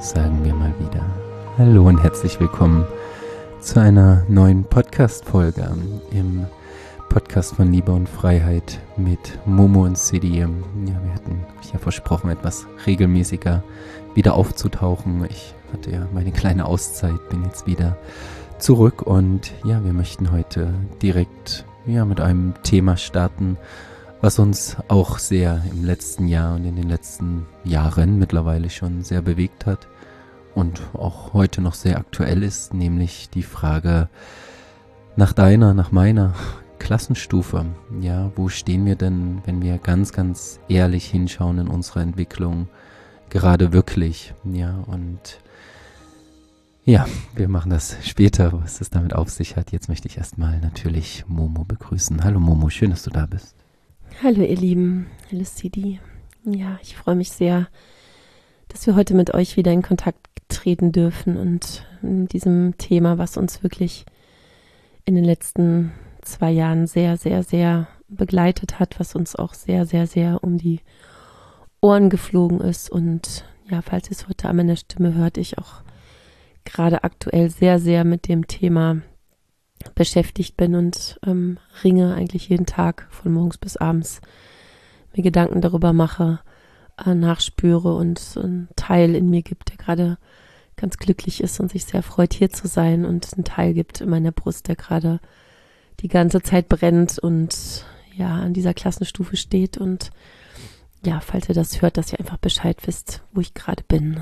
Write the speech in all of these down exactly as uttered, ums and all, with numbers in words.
sagen wir mal wieder Hallo und herzlich willkommen zu einer neuen Podcast-Folge im Podcast von Liebe und Freiheit mit Momo und Sidi. Ja, wir hatten ja versprochen, etwas regelmäßiger wieder aufzutauchen. Ich hatte ja meine kleine Auszeit, bin jetzt wieder zurück und ja, wir möchten heute direkt ja, mit einem Thema starten, was uns auch sehr im letzten Jahr und in den letzten Jahren mittlerweile schon sehr bewegt hat und auch heute noch sehr aktuell ist, nämlich die Frage nach deiner, nach meiner Klassenstufe. Ja, wo stehen wir denn, wenn wir ganz, ganz ehrlich hinschauen in unserer Entwicklung, gerade wirklich? Ja, und ja, wir machen das später, was es damit auf sich hat. Jetzt möchte ich erstmal natürlich Momo begrüßen. Hallo Momo, schön, dass du da bist. Hallo ihr Lieben, hallo Sidi. Ja, ich freue mich sehr, dass wir heute mit euch wieder in Kontakt treten dürfen und in diesem Thema, was uns wirklich in den letzten zwei Jahren sehr, sehr, sehr begleitet hat, was uns auch sehr, sehr, sehr um die Ohren geflogen ist. Und ja, falls ihr es heute an meiner Stimme hört, ich auch gerade aktuell sehr, sehr mit dem Thema beschäftigt bin und ähm, ringe eigentlich jeden Tag von morgens bis abends, mir Gedanken darüber mache, äh, nachspüre und so einen Teil in mir gibt, der gerade ganz glücklich ist und sich sehr freut, hier zu sein, und einen Teil gibt in meiner Brust, der gerade die ganze Zeit brennt und ja, an dieser Klassenstufe steht. Und ja, falls ihr das hört, dass ihr einfach Bescheid wisst, wo ich gerade bin.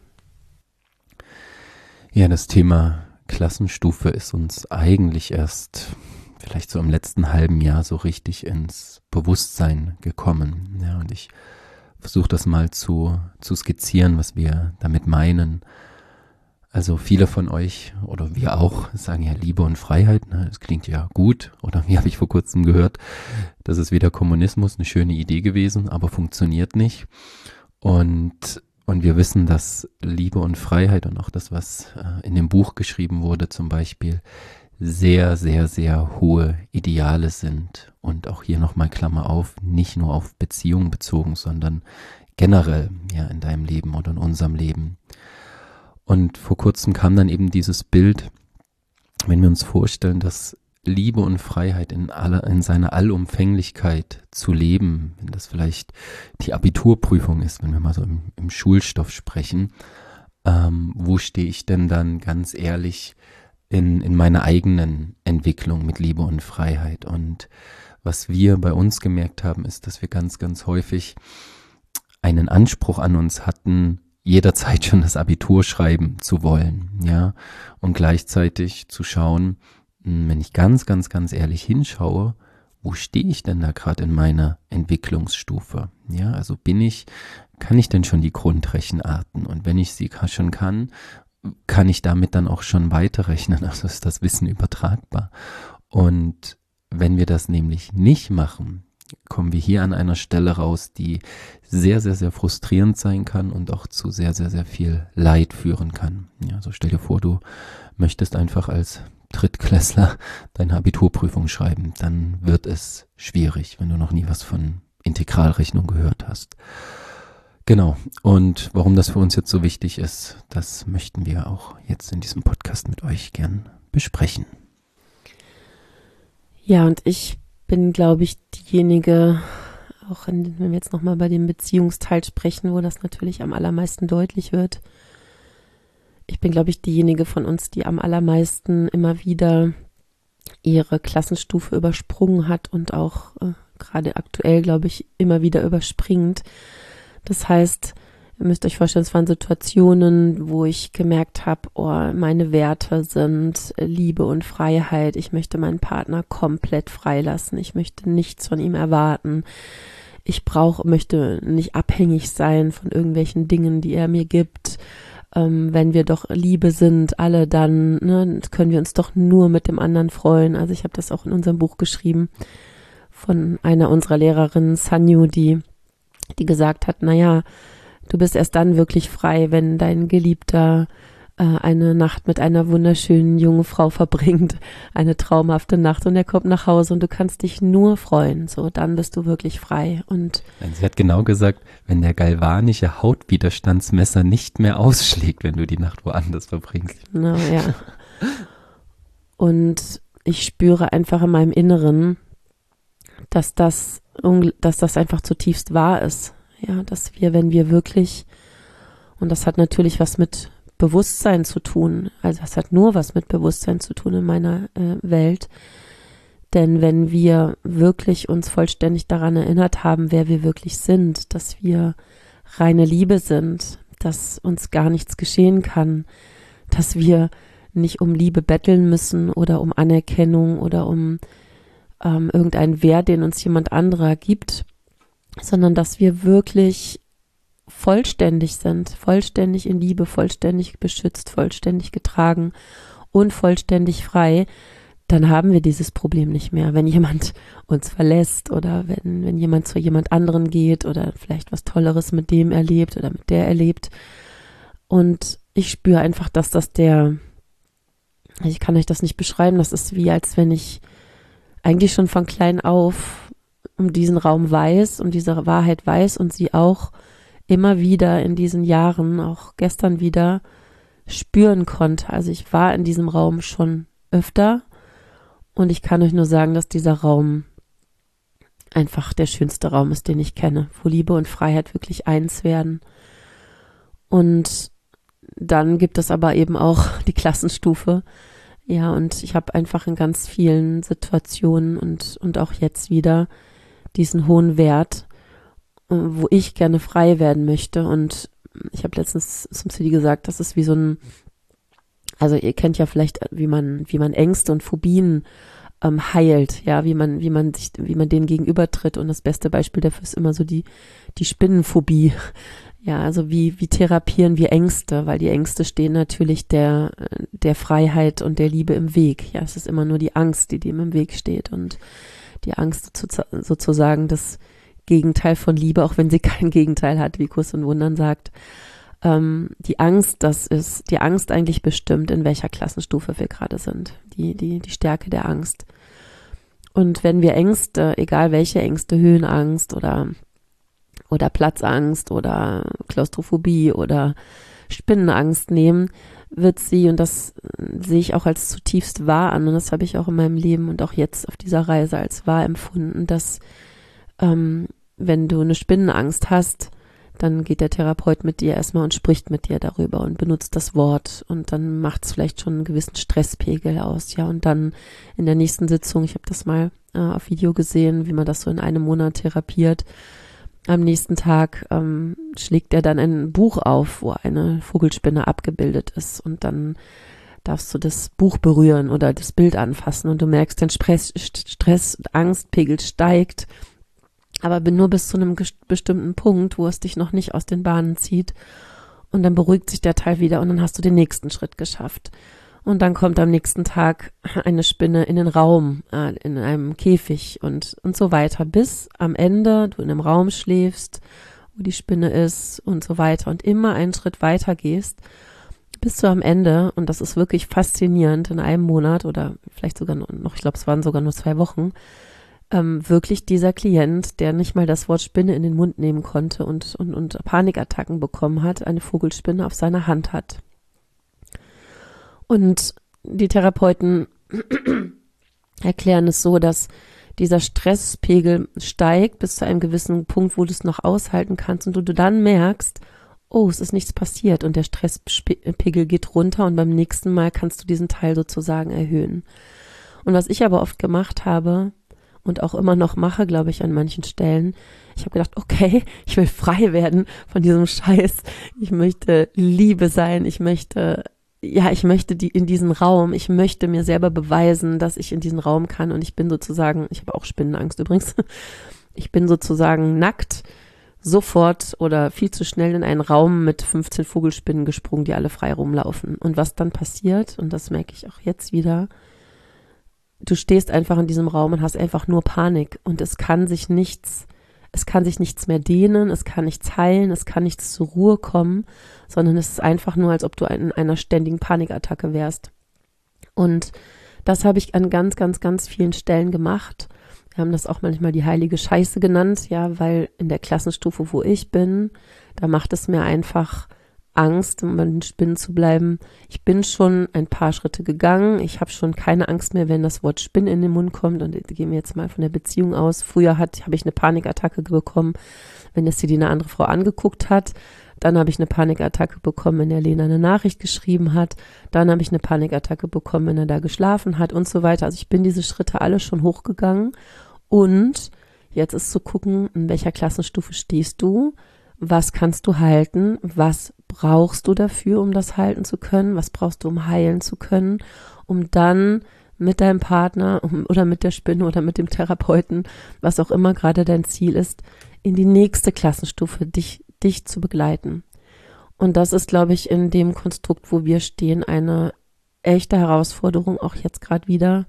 Ja, das Thema Klassenstufe ist uns eigentlich erst vielleicht so im letzten halben Jahr so richtig ins Bewusstsein gekommen. Ja, und ich versuche das mal zu, zu skizzieren, was wir damit meinen. Also viele von euch oder wir auch sagen ja Liebe und Freiheit, ne? Das klingt ja gut. Oder wie habe ich vor kurzem gehört, das ist wieder Kommunismus, eine schöne Idee gewesen, aber funktioniert nicht. Und Und wir wissen, dass Liebe und Freiheit und auch das, was äh, in dem Buch geschrieben wurde zum Beispiel, sehr, sehr, sehr hohe Ideale sind. Und auch hier nochmal Klammer auf, nicht nur auf Beziehungen bezogen, sondern generell ja in deinem Leben oder in unserem Leben. Und vor kurzem kam dann eben dieses Bild, wenn wir uns vorstellen, dass Liebe und Freiheit in aller, in seiner Allumfänglichkeit zu leben, wenn das vielleicht die Abiturprüfung ist, wenn wir mal so im, im Schulstoff sprechen, ähm, wo stehe ich denn dann ganz ehrlich in, in meiner eigenen Entwicklung mit Liebe und Freiheit? Und was wir bei uns gemerkt haben, ist, dass wir ganz, ganz häufig einen Anspruch an uns hatten, jederzeit schon das Abitur schreiben zu wollen, ja, und gleichzeitig zu schauen, wenn ich ganz, ganz, ganz ehrlich hinschaue, wo stehe ich denn da gerade in meiner Entwicklungsstufe? Ja, also bin ich, kann ich denn schon die Grundrechenarten? Und wenn ich sie schon kann, kann ich damit dann auch schon weiterrechnen? Also ist das Wissen übertragbar? Und wenn wir das nämlich nicht machen, kommen wir hier an einer Stelle raus, die sehr, sehr, sehr frustrierend sein kann und auch zu sehr, sehr, sehr viel Leid führen kann. Ja, so stell dir vor, du möchtest einfach als Drittklässler deine Abiturprüfung schreiben, dann wird es schwierig, wenn du noch nie was von Integralrechnung gehört hast. Genau, und warum das für uns jetzt so wichtig ist, das möchten wir auch jetzt in diesem Podcast mit euch gern besprechen. Ja, und ich bin, glaube ich, diejenige, auch in, wenn wir jetzt nochmal bei dem Beziehungsteil sprechen, wo das natürlich am allermeisten deutlich wird. Ich bin, glaube ich, diejenige von uns, die am allermeisten immer wieder ihre Klassenstufe übersprungen hat und auch äh, gerade aktuell, glaube ich, immer wieder überspringt. Das heißt, ihr müsst euch vorstellen, es waren Situationen, wo ich gemerkt habe, oh, meine Werte sind Liebe und Freiheit. Ich möchte meinen Partner komplett freilassen. Ich möchte nichts von ihm erwarten. Ich brauche, möchte nicht abhängig sein von irgendwelchen Dingen, die er mir gibt. Ähm, wenn wir doch Liebe sind, alle, dann ne, können wir uns doch nur mit dem anderen freuen. Also ich habe das auch in unserem Buch geschrieben von einer unserer Lehrerinnen, Sanyu, die, die gesagt hat, naja, du bist erst dann wirklich frei, wenn dein Geliebter äh, eine Nacht mit einer wunderschönen jungen Frau verbringt, eine traumhafte Nacht und er kommt nach Hause und du kannst dich nur freuen, so, dann bist du wirklich frei. Und sie hat genau gesagt, wenn der galvanische Hautwiderstandsmesser nicht mehr ausschlägt, wenn du die Nacht woanders verbringst. Na, ja. Und ich spüre einfach in meinem Inneren, dass das, dass das einfach zutiefst wahr ist. Ja, dass wir, wenn wir wirklich, und das hat natürlich was mit Bewusstsein zu tun, also das hat nur was mit Bewusstsein zu tun in meiner äh, Welt, denn wenn wir wirklich uns vollständig daran erinnert haben, wer wir wirklich sind, dass wir reine Liebe sind, dass uns gar nichts geschehen kann, dass wir nicht um Liebe betteln müssen oder um Anerkennung oder um ähm, irgendeinen Wert, den uns jemand anderer gibt, sondern dass wir wirklich vollständig sind, vollständig in Liebe, vollständig beschützt, vollständig getragen und vollständig frei, dann haben wir dieses Problem nicht mehr. Wenn jemand uns verlässt oder wenn, wenn jemand zu jemand anderen geht oder vielleicht was Tolleres mit dem erlebt oder mit der erlebt. Und ich spüre einfach, dass das der, ich kann euch das nicht beschreiben, das ist wie, als wenn ich eigentlich schon von klein auf um diesen Raum weiß, um diese Wahrheit weiß und sie auch immer wieder in diesen Jahren, auch gestern wieder, spüren konnte. Also ich war in diesem Raum schon öfter und ich kann euch nur sagen, dass dieser Raum einfach der schönste Raum ist, den ich kenne, wo Liebe und Freiheit wirklich eins werden. Und dann gibt es aber eben auch die Klassenstufe. Ja, und ich habe einfach in ganz vielen Situationen und, und auch jetzt wieder diesen hohen Wert, wo ich gerne frei werden möchte. Und ich habe letztens zum City gesagt, das ist wie so ein, also ihr kennt ja vielleicht, wie man, wie man Ängste und Phobien ähm, heilt, ja, wie man, wie man sich, wie man denen gegenübertritt. Und das beste Beispiel dafür ist immer so die, die Spinnenphobie. Ja, also wie, wie therapieren wir Ängste, weil die Ängste stehen natürlich der, der Freiheit und der Liebe im Weg. Ja, es ist immer nur die Angst, die dem im Weg steht und die Angst sozusagen das Gegenteil von Liebe, auch wenn sie kein Gegenteil hat, wie Kurs und Wundern sagt. Ähm, die Angst, das ist, die Angst eigentlich bestimmt, in welcher Klassenstufe wir gerade sind. Die, die, die Stärke der Angst. Und wenn wir Ängste, egal welche Ängste, Höhenangst oder oder Platzangst oder Klaustrophobie oder Spinnenangst nehmen, wird sie, und das sehe ich auch als zutiefst wahr an, und das habe ich auch in meinem Leben und auch jetzt auf dieser Reise als wahr empfunden, dass ähm, wenn du eine Spinnenangst hast, dann geht der Therapeut mit dir erstmal und spricht mit dir darüber und benutzt das Wort und dann macht es vielleicht schon einen gewissen Stresspegel aus, ja, und dann in der nächsten Sitzung, ich habe das mal äh, auf Video gesehen, wie man das so in einem Monat therapiert. Am nächsten Tag ähm, schlägt er dann ein Buch auf, wo eine Vogelspinne abgebildet ist und dann darfst du das Buch berühren oder das Bild anfassen und du merkst, dein Stress, Stress Angstpegel steigt, aber nur bis zu einem bestimmten Punkt, wo es dich noch nicht aus den Bahnen zieht und dann beruhigt sich der Teil wieder und dann hast du den nächsten Schritt geschafft. Und dann kommt am nächsten Tag eine Spinne in den Raum, äh, in einem Käfig und, und so weiter, bis am Ende du in einem Raum schläfst, wo die Spinne ist und so weiter und immer einen Schritt weiter gehst, bis du am Ende, und das ist wirklich faszinierend, in einem Monat oder vielleicht sogar noch, ich glaube, es waren sogar nur zwei Wochen, ähm, wirklich dieser Klient, der nicht mal das Wort Spinne in den Mund nehmen konnte und, und, und Panikattacken bekommen hat, eine Vogelspinne auf seiner Hand hat. Und die Therapeuten erklären es so, dass dieser Stresspegel steigt bis zu einem gewissen Punkt, wo du es noch aushalten kannst und du, du dann merkst, oh, es ist nichts passiert und der Stresspegel geht runter und beim nächsten Mal kannst du diesen Teil sozusagen erhöhen. Und was ich aber oft gemacht habe und auch immer noch mache, glaube ich, an manchen Stellen, ich habe gedacht, okay, ich will frei werden von diesem Scheiß, ich möchte Liebe sein, ich möchte ja, ich möchte die in diesen Raum, ich möchte mir selber beweisen, dass ich in diesen Raum kann und ich bin sozusagen, ich habe auch Spinnenangst übrigens, ich bin sozusagen nackt sofort oder viel zu schnell in einen Raum mit fünfzehn Vogelspinnen gesprungen, die alle frei rumlaufen. Und was dann passiert, und das merke ich auch jetzt wieder, du stehst einfach in diesem Raum und hast einfach nur Panik und es kann sich nichts es kann sich nichts mehr dehnen, es kann nichts heilen, es kann nichts zur Ruhe kommen, sondern es ist einfach nur, als ob du in einer ständigen Panikattacke wärst. Und das habe ich an ganz, ganz, ganz vielen Stellen gemacht. Wir haben das auch manchmal die heilige Scheiße genannt, ja, weil in der Klassenstufe, wo ich bin, da macht es mir einfach Angst, um bei den Spinnen zu bleiben. Ich bin schon ein paar Schritte gegangen. Ich habe schon keine Angst mehr, wenn das Wort Spinne in den Mund kommt. Und gehen wir jetzt mal von der Beziehung aus. Früher habe ich eine Panikattacke bekommen, wenn es die eine andere Frau angeguckt hat. Dann habe ich eine Panikattacke bekommen, wenn der Lena eine Nachricht geschrieben hat. Dann habe ich eine Panikattacke bekommen, wenn er da geschlafen hat und so weiter. Also ich bin diese Schritte alle schon hochgegangen. Und jetzt ist zu gucken, in welcher Klassenstufe stehst du? Was kannst du halten? Was brauchst du dafür, um das halten zu können? Was brauchst du, um heilen zu können? Um dann mit deinem Partner oder mit der Spinne oder mit dem Therapeuten, was auch immer gerade dein Ziel ist, in die nächste Klassenstufe dich dich zu begleiten. Und das ist, glaube ich, in dem Konstrukt, wo wir stehen, eine echte Herausforderung, auch jetzt gerade wieder.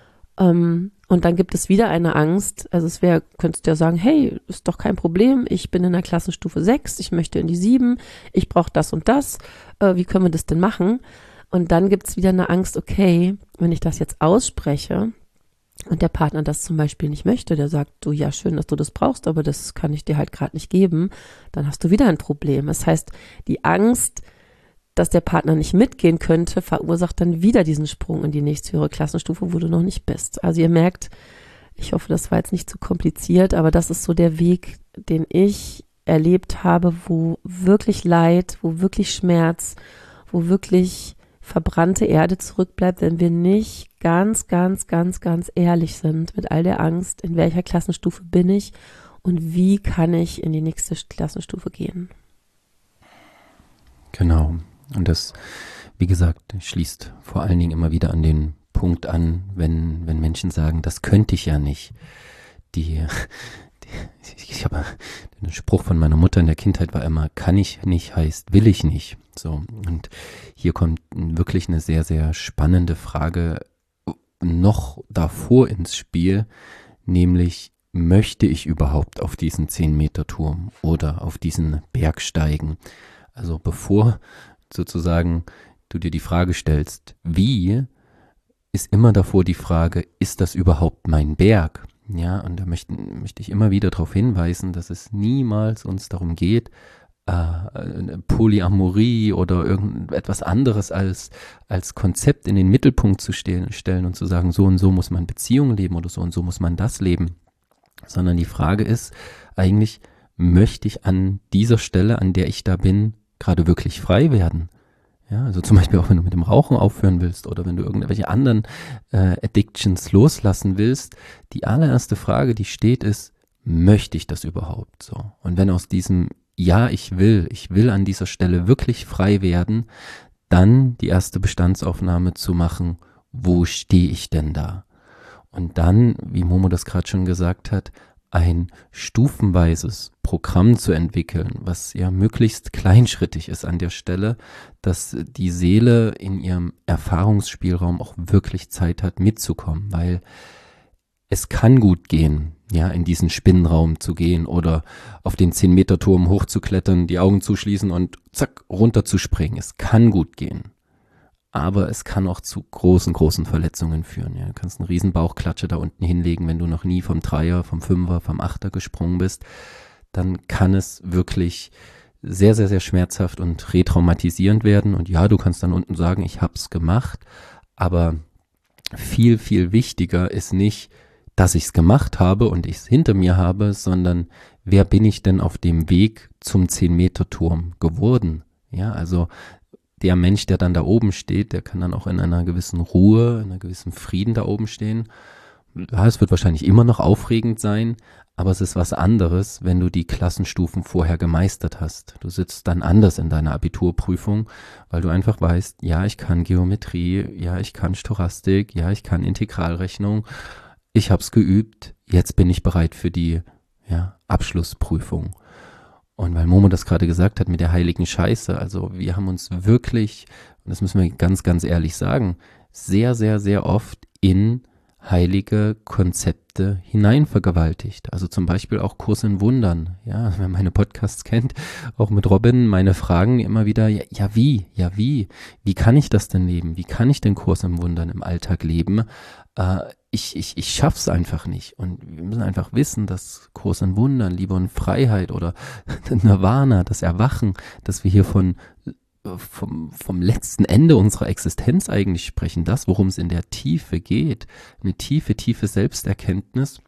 Ähm, und dann gibt es wieder eine Angst. Also es wäre, könntest du ja sagen, hey, ist doch kein Problem, ich bin in der Klassenstufe sechs, ich möchte in die sieben, ich brauche das und das, äh, wie können wir das denn machen? Und dann gibt es wieder eine Angst, okay, wenn ich das jetzt ausspreche, und der Partner das zum Beispiel nicht möchte, der sagt, du, ja, schön, dass du das brauchst, aber das kann ich dir halt gerade nicht geben, dann hast du wieder ein Problem. Das heißt, die Angst, dass der Partner nicht mitgehen könnte, verursacht dann wieder diesen Sprung in die nächsthöhere Klassenstufe, wo du noch nicht bist. Also ihr merkt, ich hoffe, das war jetzt nicht zu kompliziert, aber das ist so der Weg, den ich erlebt habe, wo wirklich Leid, wo wirklich Schmerz, wo wirklich verbrannte Erde zurückbleibt, wenn wir nicht ganz, ganz, ganz, ganz ehrlich sind mit all der Angst, in welcher Klassenstufe bin ich und wie kann ich in die nächste Klassenstufe gehen. Genau. Und das, wie gesagt, schließt vor allen Dingen immer wieder an den Punkt an, wenn, wenn Menschen sagen, das könnte ich ja nicht. Die, die ich habe, der Spruch von meiner Mutter in der Kindheit war immer, kann ich nicht heißt, will ich nicht. So, und hier kommt wirklich eine sehr, sehr spannende Frage noch davor ins Spiel, nämlich, möchte ich überhaupt auf diesen zehn Meter Turm oder auf diesen Berg steigen? Also bevor sozusagen du dir die Frage stellst, wie, ist immer davor die Frage, ist das überhaupt mein Berg? Ja, und da möchte, möchte ich immer wieder darauf hinweisen, dass es niemals uns darum geht, äh, Polyamorie oder irgendetwas anderes als, als Konzept in den Mittelpunkt zu stellen, stellen und zu sagen, so und so muss man Beziehungen leben oder so und so muss man das leben. Sondern die Frage ist eigentlich, möchte ich an dieser Stelle, an der ich da bin, gerade wirklich frei werden? Ja, also zum Beispiel auch, wenn du mit dem Rauchen aufhören willst oder wenn du irgendwelche anderen äh, Addictions loslassen willst, die allererste Frage, die steht, ist, möchte ich das überhaupt so? Und wenn aus diesem Ja, ich will, ich will an dieser Stelle wirklich frei werden, dann die erste Bestandsaufnahme zu machen, wo stehe ich denn da? Und dann, wie Momo das gerade schon gesagt hat, ein stufenweises Programm zu entwickeln, was ja möglichst kleinschrittig ist an der Stelle, dass die Seele in ihrem Erfahrungsspielraum auch wirklich Zeit hat mitzukommen, weil es kann gut gehen, ja, in diesen Spinnenraum zu gehen oder auf den zehn Meter Turm hochzuklettern, die Augen zuschließen und zack, runterzuspringen. Es kann gut gehen. Aber es kann auch zu großen, großen Verletzungen führen. Ja, du kannst einen riesen Bauchklatsche da unten hinlegen, wenn du noch nie vom Dreier, vom Fünfer, vom Achter gesprungen bist. Dann kann es wirklich sehr, sehr, sehr schmerzhaft und retraumatisierend werden. Und ja, du kannst dann unten sagen, ich hab's gemacht. Aber viel, viel wichtiger ist nicht, dass ich's gemacht habe und ich's hinter mir habe, sondern wer bin ich denn auf dem Weg zum zehn Meter Turm geworden? Ja, also der Mensch, der dann da oben steht, der kann dann auch in einer gewissen Ruhe, in einer gewissen Frieden da oben stehen. Ja, es wird wahrscheinlich immer noch aufregend sein, aber es ist was anderes, wenn du die Klassenstufen vorher gemeistert hast. Du sitzt dann anders in deiner Abiturprüfung, weil du einfach weißt, ja, ich kann Geometrie, ja, ich kann Stochastik, ja, ich kann Integralrechnung, ich hab's geübt, jetzt bin ich bereit für die ja, Abschlussprüfung. Und weil Momo das gerade gesagt hat mit der heiligen Scheiße, also wir haben uns wirklich, und das müssen wir ganz, ganz ehrlich sagen, sehr, sehr, sehr oft in heilige Konzepte hineinvergewaltigt. Also zum Beispiel auch Kurs in Wundern. Ja, wer meine Podcasts kennt, auch mit Robin, meine Fragen immer wieder, ja, ja wie, ja wie, wie kann ich das denn leben? Wie kann ich den Kurs in Wundern im Alltag leben? Äh, ich, ich, ich schaff's einfach nicht. Und wir müssen einfach wissen, dass Kurs in Wundern, Liebe und Freiheit oder Nirvana, das Erwachen, dass wir hier von Vom, vom letzten Ende unserer Existenz eigentlich sprechen, das, worum es in der Tiefe geht, eine tiefe, tiefe Selbsterkenntnis,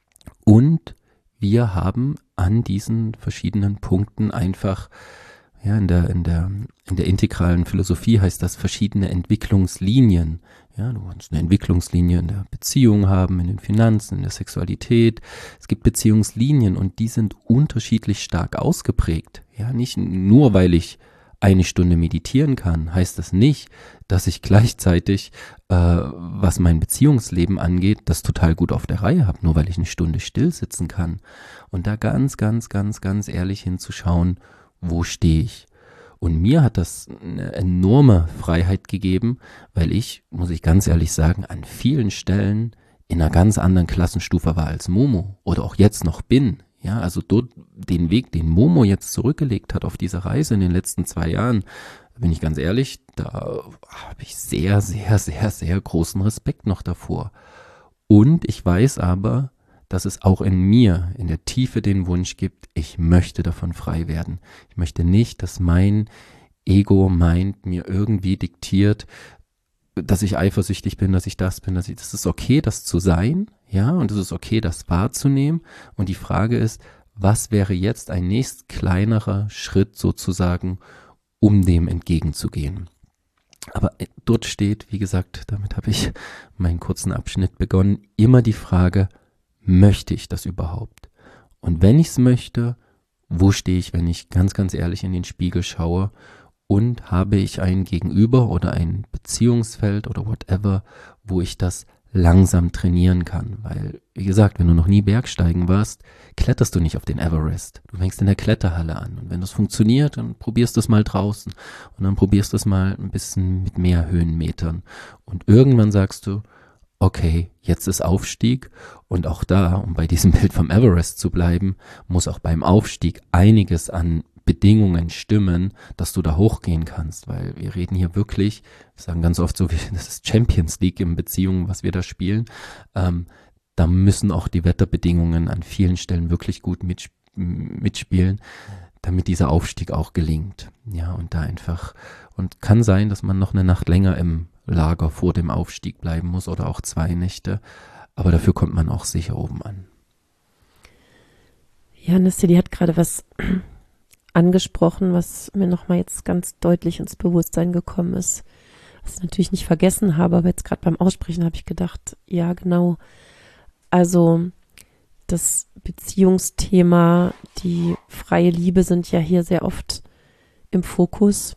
und wir haben an diesen verschiedenen Punkten einfach, ja, in der, in der, in der integralen Philosophie heißt das verschiedene Entwicklungslinien. Ja, du kannst eine Entwicklungslinie in der Beziehung haben, in den Finanzen, in der Sexualität. Es gibt Beziehungslinien und die sind unterschiedlich stark ausgeprägt. Ja, nicht nur, weil ich eine Stunde meditieren kann, heißt das nicht, dass ich gleichzeitig, äh, was mein Beziehungsleben angeht, das total gut auf der Reihe habe, nur weil ich eine Stunde still sitzen kann. Und da ganz, ganz, ganz, ganz ehrlich hinzuschauen, wo stehe ich? Und mir hat das eine enorme Freiheit gegeben, weil ich, muss ich ganz ehrlich sagen, an vielen Stellen in einer ganz anderen Klassenstufe war als Momo oder auch jetzt noch bin. Ja, also dort den Weg, den Momo jetzt zurückgelegt hat auf dieser Reise in den letzten zwei Jahren, bin ich ganz ehrlich, da habe ich sehr, sehr, sehr, sehr großen Respekt noch davor. Und ich weiß aber, dass es auch in mir, in der Tiefe den Wunsch gibt, ich möchte davon frei werden. Ich möchte nicht, dass mein Ego meint, mir irgendwie diktiert, dass ich eifersüchtig bin, dass ich das bin, dass ich, das ist okay, das zu sein, ja, und es ist okay, das wahrzunehmen. Und die Frage ist, was wäre jetzt ein nächst kleinerer Schritt sozusagen, um dem entgegenzugehen? Aber dort steht, wie gesagt, damit habe ich meinen kurzen Abschnitt begonnen, immer die Frage, möchte ich das überhaupt? Und wenn ich es möchte, wo stehe ich, wenn ich ganz, ganz ehrlich in den Spiegel schaue? Und habe ich ein Gegenüber oder ein Beziehungsfeld oder whatever, wo ich das langsam trainieren kann? Weil, wie gesagt, wenn du noch nie Bergsteigen warst, kletterst du nicht auf den Everest. Du fängst in der Kletterhalle an. Und wenn das funktioniert, dann probierst du es mal draußen. Und dann probierst du es mal ein bisschen mit mehr Höhenmetern. Und irgendwann sagst du, okay, jetzt ist Aufstieg. Und auch da, um bei diesem Bild vom Everest zu bleiben, muss auch beim Aufstieg einiges an Bedingungen stimmen, dass du da hochgehen kannst, weil wir reden hier wirklich, wir sagen ganz oft so, das ist Champions League in Beziehungen, was wir da spielen, ähm, da müssen auch die Wetterbedingungen an vielen Stellen wirklich gut mitsp- mitspielen, damit dieser Aufstieg auch gelingt. Ja, und da einfach, und kann sein, dass man noch eine Nacht länger im Lager vor dem Aufstieg bleiben muss oder auch zwei Nächte, aber dafür kommt man auch sicher oben an. Ja, Nissi, die hat gerade was angesprochen, was mir nochmal jetzt ganz deutlich ins Bewusstsein gekommen ist, was ich natürlich nicht vergessen habe, aber jetzt gerade beim Aussprechen habe ich gedacht, ja genau, also das Beziehungsthema, die freie Liebe sind ja hier sehr oft im Fokus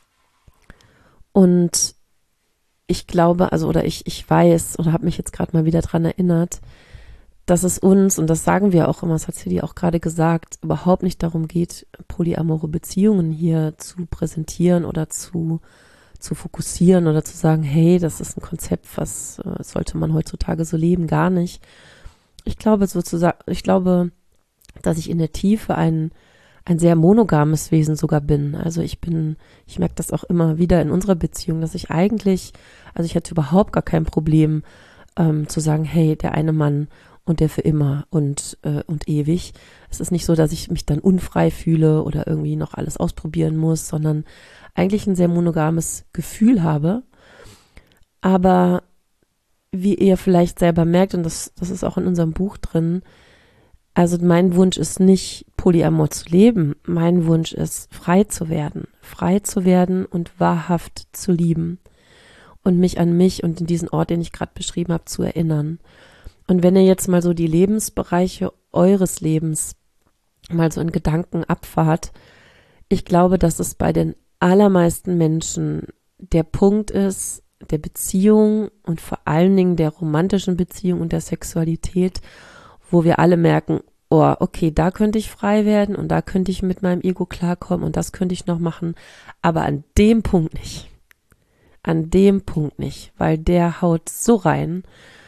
und ich glaube, also oder ich, ich weiß oder habe mich jetzt gerade mal wieder dran erinnert, dass es uns, und das sagen wir auch immer, das hat Cedi auch gerade gesagt, überhaupt nicht darum geht, polyamore Beziehungen hier zu präsentieren oder zu, zu fokussieren oder zu sagen, hey, das ist ein Konzept, was äh, sollte man heutzutage so leben, gar nicht. Ich glaube sozusagen, ich glaube, dass ich in der Tiefe ein, ein sehr monogames Wesen sogar bin. Also ich bin, ich merke das auch immer wieder in unserer Beziehung, dass ich eigentlich, also ich hätte überhaupt gar kein Problem ähm, zu sagen, hey, der eine Mann und der für immer und, äh, und ewig. Es ist nicht so, dass ich mich dann unfrei fühle oder irgendwie noch alles ausprobieren muss, sondern eigentlich ein sehr monogames Gefühl habe. Aber wie ihr vielleicht selber merkt, und das, das ist auch in unserem Buch drin, also mein Wunsch ist nicht, polyamor zu leben. Mein Wunsch ist, frei zu werden. Frei zu werden und wahrhaft zu lieben. Und mich an mich und in diesen Ort, den ich gerade beschrieben habe, zu erinnern. Und wenn ihr jetzt mal so die Lebensbereiche eures Lebens mal so in Gedanken abfahrt, ich glaube, dass es bei den allermeisten Menschen der Punkt ist, der Beziehung und vor allen Dingen der romantischen Beziehung und der Sexualität, wo wir alle merken, oh, okay, da könnte ich frei werden und da könnte ich mit meinem Ego klarkommen und das könnte ich noch machen, aber an dem Punkt nicht. An dem Punkt nicht, weil der haut so rein.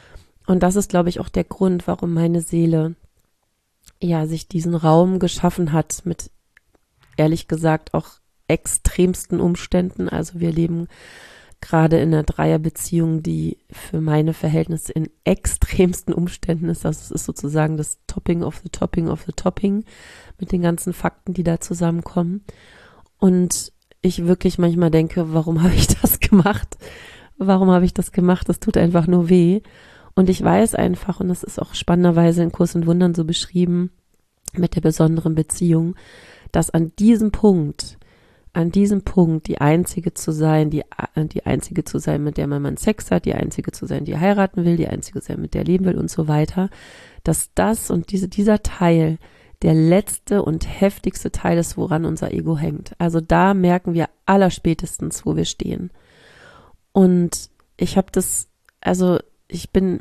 Und das ist, glaube ich, auch der Grund, warum meine Seele ja sich diesen Raum geschaffen hat mit, ehrlich gesagt, auch extremsten Umständen. Also wir leben gerade in einer Dreierbeziehung, die für meine Verhältnisse in extremsten Umständen ist. Also es ist sozusagen das Topping of the Topping of the Topping mit den ganzen Fakten, die da zusammenkommen. Und ich wirklich manchmal denke, warum habe ich das gemacht? Warum habe ich das gemacht? Das tut einfach nur weh. Und ich weiß einfach, und das ist auch spannenderweise in Kurs und Wundern so beschrieben, mit der besonderen Beziehung, dass an diesem Punkt, an diesem Punkt die Einzige zu sein, die, die Einzige zu sein, mit der man Sex hat, die Einzige zu sein, die heiraten will, die Einzige zu sein, mit der leben will und so weiter, dass das und diese, dieser Teil der letzte und heftigste Teil ist, woran unser Ego hängt. Also da merken wir allerspätestens, wo wir stehen. Und ich habe das, also ich bin,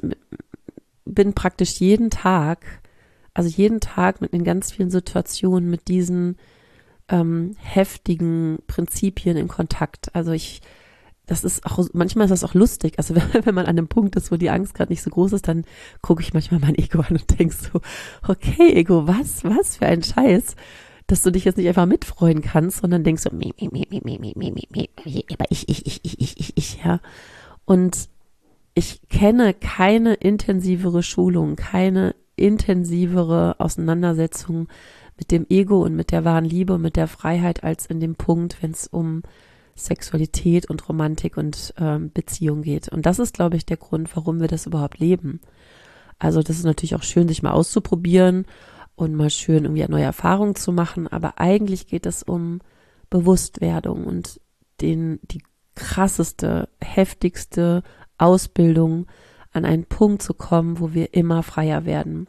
bin praktisch jeden Tag, also jeden Tag mit in ganz vielen Situationen mit diesen ähm, heftigen Prinzipien in Kontakt. Also ich, das ist auch, manchmal ist das auch lustig. Also wenn, wenn man an einem Punkt ist, wo die Angst gerade nicht so groß ist, dann gucke ich manchmal mein Ego an und denke so, okay, Ego, was, was für ein Scheiß, dass du dich jetzt nicht einfach mitfreuen kannst, sondern denkst so, mi, mi, mi, mi, mi, mi, mi, mi, aber ich, ich, ich, ich, ich, ich, ich, ja. Und ich kenne keine intensivere Schulung, keine intensivere Auseinandersetzung mit dem Ego und mit der wahren Liebe und mit der Freiheit als in dem Punkt, wenn es um Sexualität und Romantik und ähm, Beziehung geht. Und das ist, glaube ich, der Grund, warum wir das überhaupt leben. Also das ist natürlich auch schön, sich mal auszuprobieren und mal schön irgendwie neue Erfahrungen zu machen, aber eigentlich geht es um Bewusstwerdung und den, die krasseste, heftigste Ausbildung, an einen Punkt zu kommen, wo wir immer freier werden.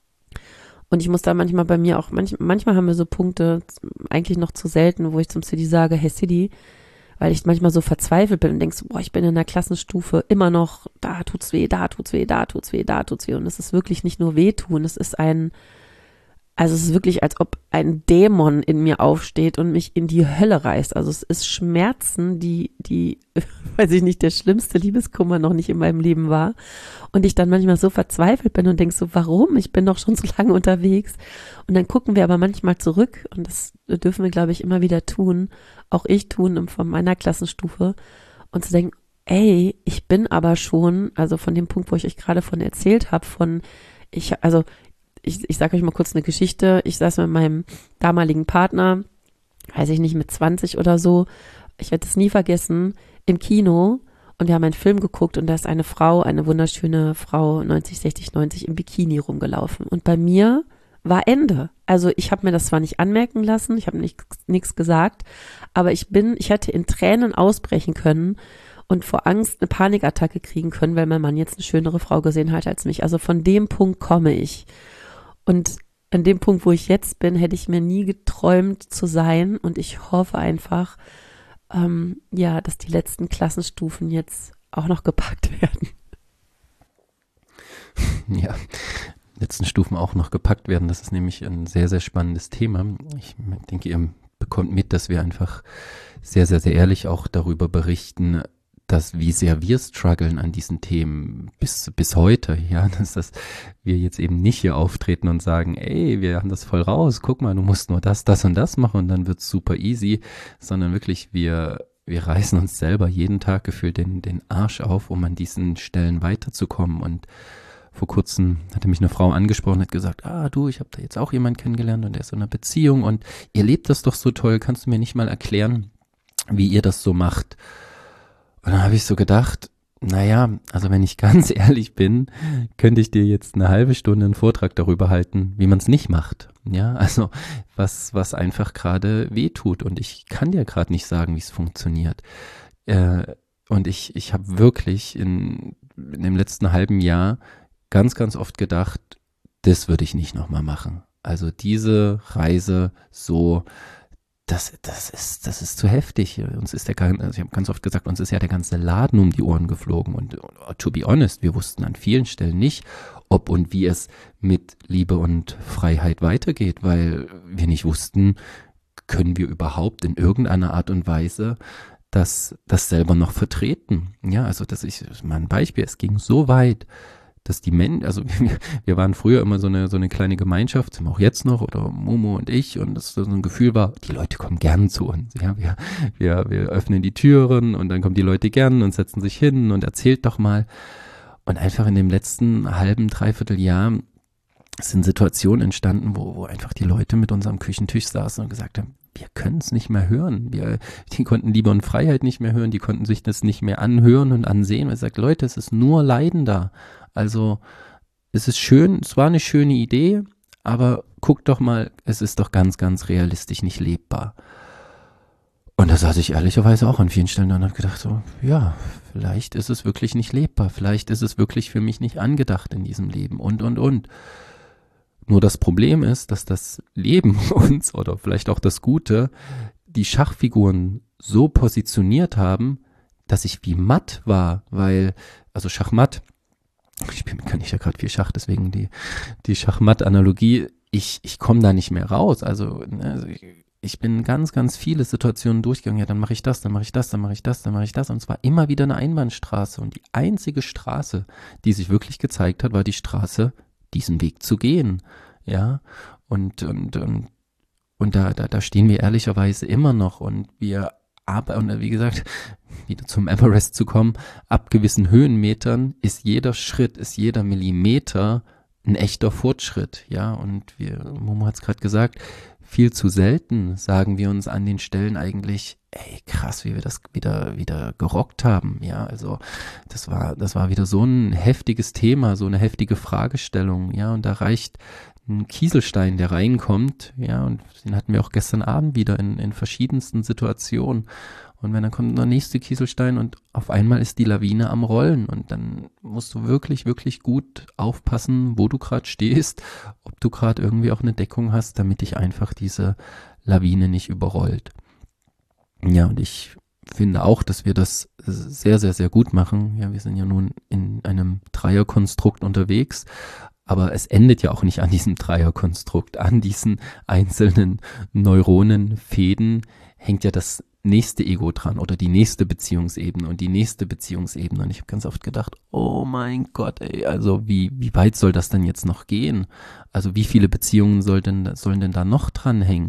Und ich muss da manchmal bei mir auch, manch, manchmal haben wir so Punkte, eigentlich noch zu selten, wo ich zum City sage, hey City, weil ich manchmal so verzweifelt bin und denkst, boah, ich bin in der Klassenstufe immer noch, da tut's weh, da tut's weh, da tut's weh, da tut's weh. Und es ist wirklich nicht nur wehtun, es ist ein, also es ist wirklich, als ob ein Dämon in mir aufsteht und mich in die Hölle reißt. Also es ist Schmerzen, die, die, weiß ich nicht, der schlimmste Liebeskummer noch nicht in meinem Leben war. Und ich dann manchmal so verzweifelt bin und denk so, warum? Ich bin doch schon so lange unterwegs. Und dann gucken wir aber manchmal zurück und das dürfen wir, glaube ich, immer wieder tun, auch ich tun von meiner Klassenstufe und zu denken, ey, ich bin aber schon, also von dem Punkt, wo ich euch gerade von erzählt habe, von, ich, also ich, ich sage euch mal kurz eine Geschichte. Ich saß mit meinem damaligen Partner, weiß ich nicht, mit zwanzig oder so, ich werde es nie vergessen, im Kino und wir haben einen Film geguckt und da ist eine Frau, eine wunderschöne Frau, neunzig, sechzig, neunzig im Bikini rumgelaufen und bei mir war Ende. Also ich habe mir das zwar nicht anmerken lassen, ich habe nichts gesagt, aber ich bin, ich hätte in Tränen ausbrechen können und vor Angst eine Panikattacke kriegen können, weil mein Mann jetzt eine schönere Frau gesehen hat als mich. Also von dem Punkt komme ich. Und an dem Punkt, wo ich jetzt bin, hätte ich mir nie geträumt zu sein. Und ich hoffe einfach, ähm, ja, dass die letzten Klassenstufen jetzt auch noch gepackt werden. Ja, letzten Stufen auch noch gepackt werden. Das ist nämlich ein sehr, sehr spannendes Thema. Ich denke, ihr bekommt mit, dass wir einfach sehr, sehr, sehr ehrlich auch darüber berichten, dass wie sehr wir strugglen an diesen Themen bis bis heute, ja, dass das wir jetzt eben nicht hier auftreten und sagen, ey, wir haben das voll raus, guck mal, du musst nur das, das und das machen und dann wird's super easy, sondern wirklich wir wir reißen uns selber jeden Tag gefühlt den den Arsch auf, um an diesen Stellen weiterzukommen. Und vor kurzem hatte mich eine Frau angesprochen und hat gesagt, ah du, ich habe da jetzt auch jemanden kennengelernt und der ist in einer Beziehung und ihr lebt das doch so toll, kannst du mir nicht mal erklären, wie ihr das so macht? Und dann habe ich so gedacht, naja, also wenn ich ganz ehrlich bin, könnte ich dir jetzt eine halbe Stunde einen Vortrag darüber halten, wie man es nicht macht. Ja, also was was einfach gerade wehtut. Und ich kann dir gerade nicht sagen, wie es funktioniert. Äh, und ich ich habe wirklich in, in dem letzten halben Jahr ganz, ganz oft gedacht, das würde ich nicht nochmal machen. Also diese Reise so, Das, das ist, das ist zu heftig. Uns ist der, also ich habe ganz oft gesagt, uns ist ja der ganze Laden um die Ohren geflogen. Und to be honest, wir wussten an vielen Stellen nicht, ob und wie es mit Liebe und Freiheit weitergeht, weil wir nicht wussten, können wir überhaupt in irgendeiner Art und Weise das, das selber noch vertreten. Ja, also das ist mal ein Beispiel. Es ging so weit, dass die Menschen, also wir, wir waren früher immer so eine so eine kleine Gemeinschaft, sind wir auch jetzt noch, oder Momo und ich, und das so ein Gefühl war, die Leute kommen gern zu uns. Ja, wir, wir, wir öffnen die Türen und dann kommen die Leute gern und setzen sich hin und erzählt doch mal. Und einfach in dem letzten halben, dreiviertel Jahr sind Situationen entstanden, wo, wo einfach die Leute mit uns am Küchentisch saßen und gesagt haben, wir können es nicht mehr hören. Wir, die konnten Liebe und Freiheit nicht mehr hören, die konnten sich das nicht mehr anhören und ansehen. Man sagt, Leute, es ist nur Leiden da. Also es ist schön, es war eine schöne Idee, aber guckt doch mal, es ist doch ganz, ganz realistisch nicht lebbar. Und da saß ich ehrlicherweise auch an vielen Stellen und habe gedacht so, ja, vielleicht ist es wirklich nicht lebbar, vielleicht ist es wirklich für mich nicht angedacht in diesem Leben und, und, und. Nur das Problem ist, dass das Leben uns oder vielleicht auch das Gute die Schachfiguren so positioniert haben, dass ich wie matt war, weil, also Schachmatt, ich bin, kann ich ja gerade viel Schach, deswegen die, die Schachmatt-Analogie, ich, ich komme da nicht mehr raus. Also, also ich, ich bin ganz, ganz viele Situationen durchgegangen, ja, dann mache ich das, dann mache ich das, dann mache ich das, dann mache ich das. Und es war immer wieder eine Einbahnstraße. Und die einzige Straße, die sich wirklich gezeigt hat, war die Straße, diesen Weg zu gehen. Ja, und, und, und, und da, da, da stehen wir ehrlicherweise immer noch. Und wir aber, und wie gesagt, wieder zum Everest zu kommen, ab gewissen Höhenmetern ist jeder Schritt, ist jeder Millimeter ein echter Fortschritt, ja, und wir, Momo hat es gerade gesagt, viel zu selten sagen wir uns an den Stellen eigentlich, ey, krass, wie wir das wieder, wieder gerockt haben, ja, also das war, das war wieder so ein heftiges Thema, so eine heftige Fragestellung, ja, und da reicht ein Kieselstein, der reinkommt, ja, und den hatten wir auch gestern Abend wieder in, in verschiedensten Situationen. Und wenn dann kommt der nächste Kieselstein und auf einmal ist die Lawine am Rollen und dann musst du wirklich, wirklich gut aufpassen, wo du gerade stehst, ob du gerade irgendwie auch eine Deckung hast, damit dich einfach diese Lawine nicht überrollt. Ja, und ich finde auch, dass wir das sehr, sehr, sehr gut machen. Ja, wir sind ja nun in einem Dreierkonstrukt unterwegs. Aber es endet ja auch nicht an diesem Dreierkonstrukt. An diesen einzelnen Neuronenfäden hängt ja das nächste Ego dran oder die nächste Beziehungsebene und die nächste Beziehungsebene. Und ich habe ganz oft gedacht, oh mein Gott, ey, also wie, wie weit soll das denn jetzt noch gehen? Also wie viele Beziehungen soll denn, sollen denn da noch dranhängen?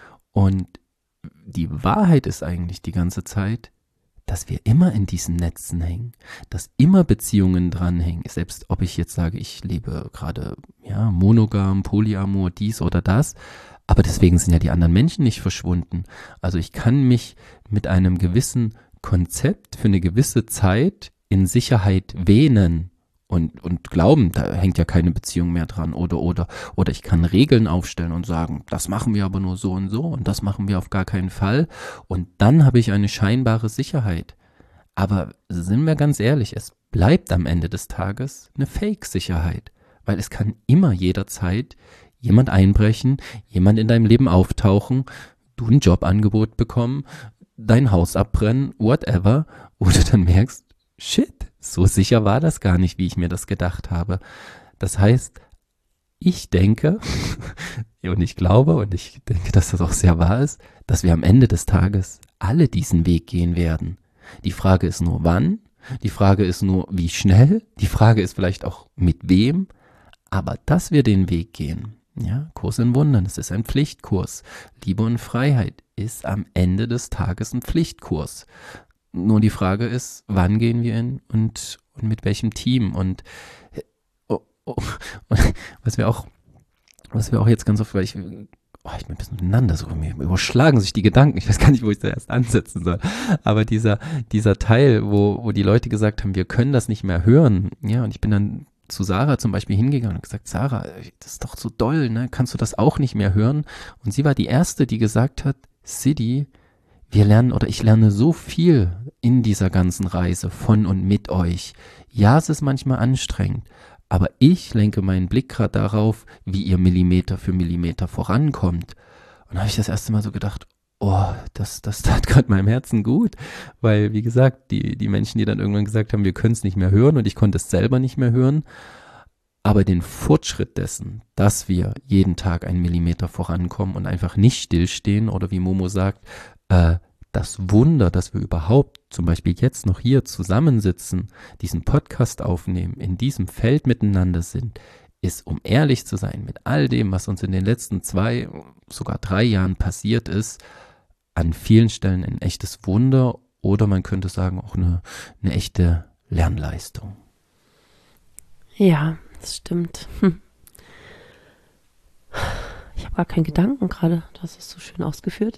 Und die Wahrheit ist eigentlich die ganze Zeit, dass wir immer in diesen Netzen hängen, dass immer Beziehungen dranhängen, selbst ob ich jetzt sage, ich lebe gerade ja monogam, Polyamor, dies oder das, aber deswegen sind ja die anderen Menschen nicht verschwunden. Also ich kann mich mit einem gewissen Konzept für eine gewisse Zeit in Sicherheit wähnen und, und glauben, da hängt ja keine Beziehung mehr dran oder, oder, oder ich kann Regeln aufstellen und sagen, das machen wir aber nur so und so und das machen wir auf gar keinen Fall und dann habe ich eine scheinbare Sicherheit. Aber sind wir ganz ehrlich, es bleibt am Ende des Tages eine Fake-Sicherheit, weil es kann immer jederzeit jemand einbrechen, jemand in deinem Leben auftauchen, du ein Jobangebot bekommen, dein Haus abbrennen, whatever, wo du dann merkst, shit, so sicher war das gar nicht, wie ich mir das gedacht habe. Das heißt, ich denke und ich glaube und ich denke, dass das auch sehr wahr ist, dass wir am Ende des Tages alle diesen Weg gehen werden. Die Frage ist nur wann, die Frage ist nur wie schnell, die Frage ist vielleicht auch mit wem, aber dass wir den Weg gehen, ja, Kurs in Wundern, es ist ein Pflichtkurs. Liebe und Freiheit ist am Ende des Tages ein Pflichtkurs. Nur die Frage ist, wann gehen wir hin und, und mit welchem Team und, oh, oh, und was wir auch, was wir auch jetzt ganz oft, weil ich, oh, ich bin ein bisschen miteinander, so mir überschlagen sich die Gedanken, ich weiß gar nicht, wo ich da erst ansetzen soll, aber dieser, dieser Teil, wo, wo die Leute gesagt haben, wir können das nicht mehr hören, ja, und ich bin dann zu Sarah zum Beispiel hingegangen und gesagt, Sarah, das ist doch so doll, ne, kannst du das auch nicht mehr hören? Und sie war die Erste, die gesagt hat, Sidi, wir lernen oder ich lerne so viel in dieser ganzen Reise von und mit euch. Ja, es ist manchmal anstrengend, aber ich lenke meinen Blick gerade darauf, wie ihr Millimeter für Millimeter vorankommt. Und da habe ich das erste Mal so gedacht, oh, das, das tat gerade meinem Herzen gut, weil, wie gesagt, die, die Menschen, die dann irgendwann gesagt haben, wir können es nicht mehr hören und ich konnte es selber nicht mehr hören, aber den Fortschritt dessen, dass wir jeden Tag einen Millimeter vorankommen und einfach nicht stillstehen oder wie Momo sagt, äh, das Wunder, dass wir überhaupt zum Beispiel jetzt noch hier zusammensitzen, diesen Podcast aufnehmen, in diesem Feld miteinander sind, ist, um ehrlich zu sein, mit all dem, was uns in den letzten zwei, sogar drei Jahren passiert ist, an vielen Stellen ein echtes Wunder oder man könnte sagen auch eine, eine echte Lernleistung. Ja, das stimmt. Hm. Ich habe gar keinen Gedanken gerade. Das ist so schön ausgeführt.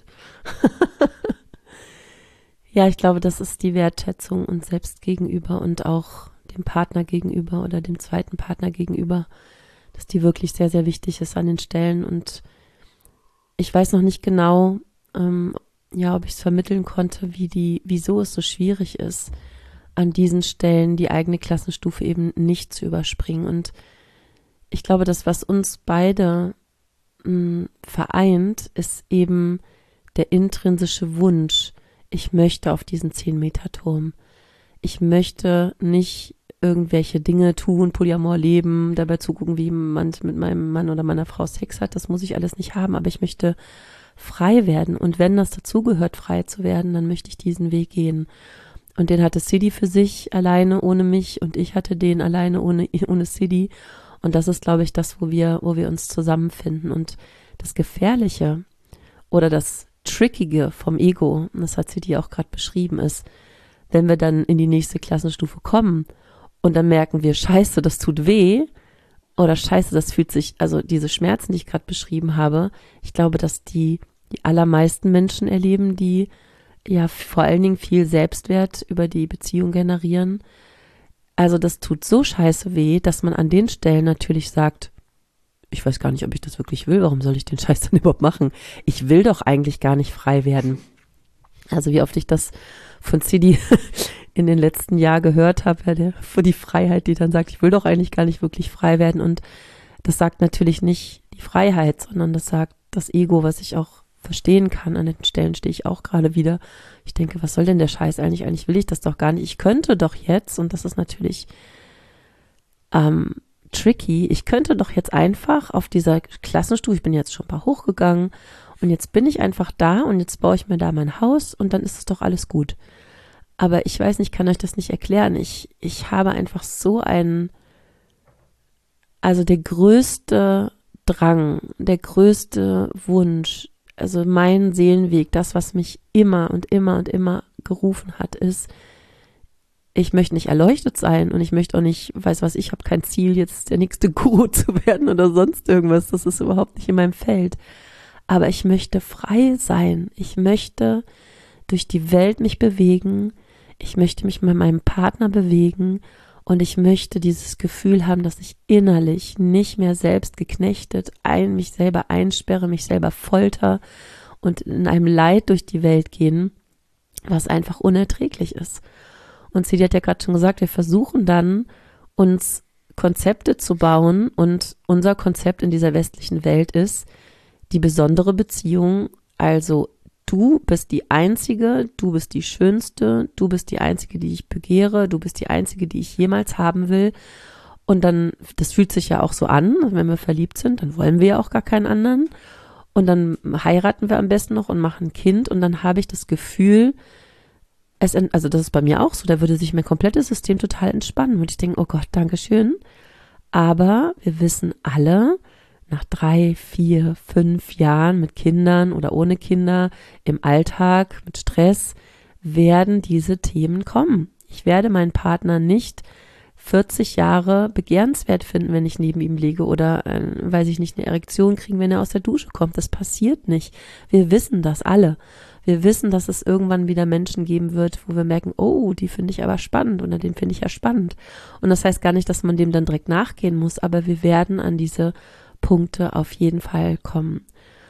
Ja, ich glaube, das ist die Wertschätzung uns selbst gegenüber und auch dem Partner gegenüber oder dem zweiten Partner gegenüber, dass die wirklich sehr, sehr wichtig ist an den Stellen. Und ich weiß noch nicht genau, ähm, ja, ob ich es vermitteln konnte, wie die, wieso es so schwierig ist, an diesen Stellen die eigene Klassenstufe eben nicht zu überspringen. Und ich glaube, das, was uns beide mh, vereint, ist eben der intrinsische Wunsch, ich möchte auf diesen zehn-Meter-Turm. Ich möchte nicht irgendwelche Dinge tun, Polyamor leben, dabei zugucken, wie jemand mit meinem Mann oder meiner Frau Sex hat. Das muss ich alles nicht haben, aber ich möchte frei werden. Und wenn das dazugehört, frei zu werden, dann möchte ich diesen Weg gehen. Und den hatte Sidi für sich alleine ohne mich und ich hatte den alleine ohne, ohne Sidi. Und das ist, glaube ich, das, wo wir, wo wir uns zusammenfinden. Und das Gefährliche oder das Trickige vom Ego, und das hat Sidi auch gerade beschrieben, ist, wenn wir dann in die nächste Klassenstufe kommen und dann merken wir, scheiße, das tut weh oder scheiße, das fühlt sich, also diese Schmerzen, die ich gerade beschrieben habe, ich glaube, dass die, die allermeisten Menschen erleben, die ja vor allen Dingen viel Selbstwert über die Beziehung generieren. Also das tut so scheiße weh, dass man an den Stellen natürlich sagt, ich weiß gar nicht, ob ich das wirklich will, warum soll ich den Scheiß dann überhaupt machen? Ich will doch eigentlich gar nicht frei werden. Also wie oft ich das von Sidi in den letzten Jahren gehört habe, ja, der, für die Freiheit, die dann sagt, ich will doch eigentlich gar nicht wirklich frei werden. Und das sagt natürlich nicht die Freiheit, sondern das sagt das Ego, was ich auch verstehen kann. An den Stellen stehe ich auch gerade wieder. Ich denke, was soll denn der Scheiß eigentlich? Eigentlich will ich das doch gar nicht. Ich könnte doch jetzt, und das ist natürlich ähm, tricky, ich könnte doch jetzt einfach auf dieser Klassenstufe, ich bin jetzt schon ein paar hochgegangen und jetzt bin ich einfach da und jetzt baue ich mir da mein Haus und dann ist es doch alles gut. Aber ich weiß nicht, ich kann euch das nicht erklären. Ich, ich habe einfach so einen, also der größte Drang, der größte Wunsch, also mein Seelenweg, das, was mich immer und immer und immer gerufen hat, ist, ich möchte nicht erleuchtet sein und ich möchte auch nicht, weiß was, ich habe kein Ziel, jetzt der nächste Guru zu werden oder sonst irgendwas. Das ist überhaupt nicht in meinem Feld. Aber ich möchte frei sein. Ich möchte durch die Welt mich bewegen. Ich möchte mich mit meinem Partner bewegen und ich möchte dieses Gefühl haben, dass ich innerlich nicht mehr selbst geknechtet ein, mich selber einsperre, mich selber folter und in einem Leid durch die Welt gehen, was einfach unerträglich ist. Und sie hat ja gerade schon gesagt, wir versuchen dann, uns Konzepte zu bauen und unser Konzept in dieser westlichen Welt ist die besondere Beziehung, also du bist die Einzige, du bist die Schönste, du bist die Einzige, die ich begehre, du bist die Einzige, die ich jemals haben will. Und dann, das fühlt sich ja auch so an, wenn wir verliebt sind, dann wollen wir ja auch gar keinen anderen. Und dann heiraten wir am besten noch und machen ein Kind und dann habe ich das Gefühl, es, also das ist bei mir auch so, da würde sich mein komplettes System total entspannen. Und ich denke, oh Gott, danke schön. Aber wir wissen alle, nach drei, vier, fünf Jahren mit Kindern oder ohne Kinder, im Alltag, mit Stress, werden diese Themen kommen. Ich werde meinen Partner nicht vierzig Jahre begehrenswert finden, wenn ich neben ihm liege oder, äh, weiß ich nicht, eine Erektion kriegen, wenn er aus der Dusche kommt. Das passiert nicht. Wir wissen das alle. Wir wissen, dass es irgendwann wieder Menschen geben wird, wo wir merken, oh, die finde ich aber spannend oder den finde ich ja spannend. Und das heißt gar nicht, dass man dem dann direkt nachgehen muss, aber wir werden an diese Punkte auf jeden Fall kommen.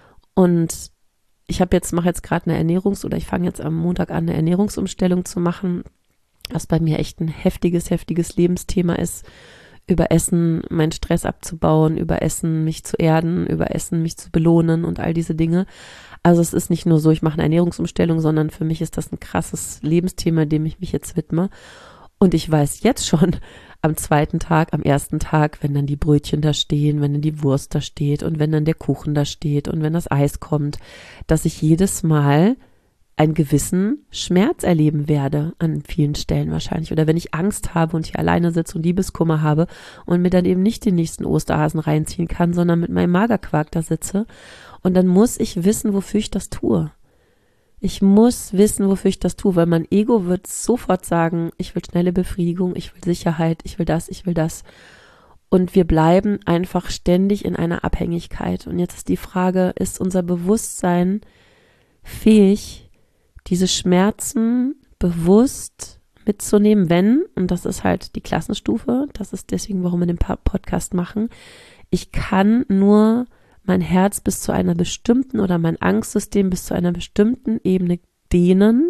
Und ich habe jetzt, mache jetzt gerade eine Ernährungs- oder ich fange jetzt am Montag an, eine Ernährungsumstellung zu machen, was bei mir echt ein heftiges, heftiges Lebensthema ist, über Essen meinen Stress abzubauen, über Essen mich zu erden, über Essen mich zu belohnen und all diese Dinge. Also es ist nicht nur so, ich mache eine Ernährungsumstellung, sondern für mich ist das ein krasses Lebensthema, dem ich mich jetzt widme. Und ich weiß jetzt schon am zweiten Tag, am ersten Tag, wenn dann die Brötchen da stehen, wenn dann die Wurst da steht und wenn dann der Kuchen da steht und wenn das Eis kommt, dass ich jedes Mal einen gewissen Schmerz erleben werde an vielen Stellen wahrscheinlich. Oder wenn ich Angst habe und hier alleine sitze und Liebeskummer habe und mir dann eben nicht den nächsten Osterhasen reinziehen kann, sondern mit meinem Magerquark da sitze. Und dann muss ich wissen, wofür ich das tue. Ich muss wissen, wofür ich das tue, weil mein Ego wird sofort sagen, ich will schnelle Befriedigung, ich will Sicherheit, ich will das, ich will das. Und wir bleiben einfach ständig in einer Abhängigkeit. Und jetzt ist die Frage, ist unser Bewusstsein fähig, diese Schmerzen bewusst mitzunehmen, wenn, und das ist halt die Klassenstufe, das ist deswegen, warum wir den Podcast machen, ich kann nur mein Herz bis zu einer bestimmten oder mein Angstsystem bis zu einer bestimmten Ebene dehnen,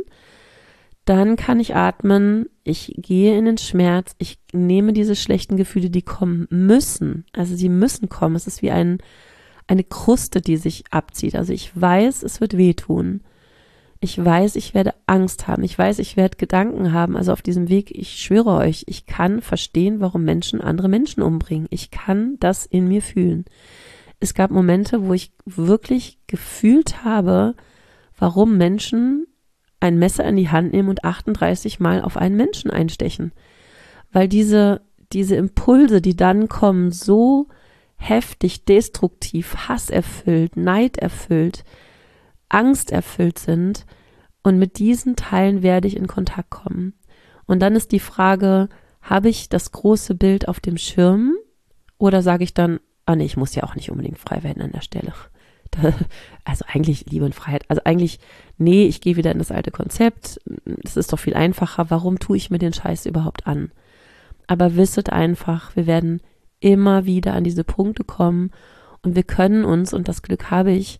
dann kann ich atmen, ich gehe in den Schmerz, ich nehme diese schlechten Gefühle, die kommen müssen, also sie müssen kommen, es ist wie ein, eine Kruste, die sich abzieht, also ich weiß, es wird wehtun. Ich weiß, ich werde Angst haben. Ich weiß, ich werde Gedanken haben. Also auf diesem Weg, ich schwöre euch, ich kann verstehen, warum Menschen andere Menschen umbringen. Ich kann das in mir fühlen. Es gab Momente, wo ich wirklich gefühlt habe, warum Menschen ein Messer in die Hand nehmen und achtunddreißig Mal auf einen Menschen einstechen. Weil diese, diese Impulse, die dann kommen, so heftig, destruktiv, hasserfüllt, neiderfüllt, angsterfüllt sind, und mit diesen Teilen werde ich in Kontakt kommen. Und dann ist die Frage, habe ich das große Bild auf dem Schirm oder sage ich dann, ah nee, ich muss ja auch nicht unbedingt frei werden an der Stelle. Da, also eigentlich Liebe und Freiheit, also eigentlich, nee, ich gehe wieder in das alte Konzept, das ist doch viel einfacher, warum tue ich mir den Scheiß überhaupt an? Aber wisset einfach, wir werden immer wieder an diese Punkte kommen und wir können uns, und das Glück habe ich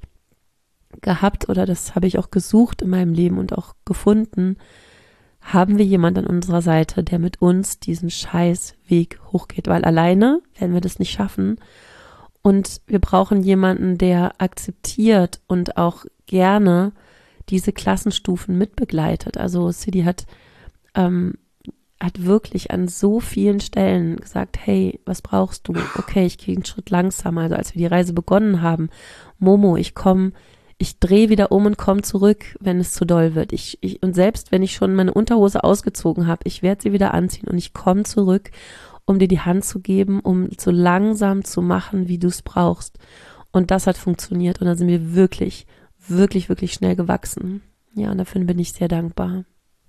gehabt oder das habe ich auch gesucht in meinem Leben und auch gefunden, haben wir jemanden an unserer Seite, der mit uns diesen Scheißweg hochgeht, weil alleine werden wir das nicht schaffen und wir brauchen jemanden, der akzeptiert und auch gerne diese Klassenstufen mitbegleitet. Also Siddhi hat ähm, hat wirklich an so vielen Stellen gesagt, hey, was brauchst du? Okay, ich gehe einen Schritt langsamer. Also als wir die Reise begonnen haben, Momo, ich komme Ich drehe wieder um und komme zurück, wenn es zu doll wird. Ich, ich, und selbst wenn ich schon meine Unterhose ausgezogen habe, ich werde sie wieder anziehen und ich komme zurück, um dir die Hand zu geben, um so langsam zu machen, wie du es brauchst. Und das hat funktioniert und da sind wir wirklich, wirklich, wirklich schnell gewachsen. Ja, und dafür bin ich sehr dankbar.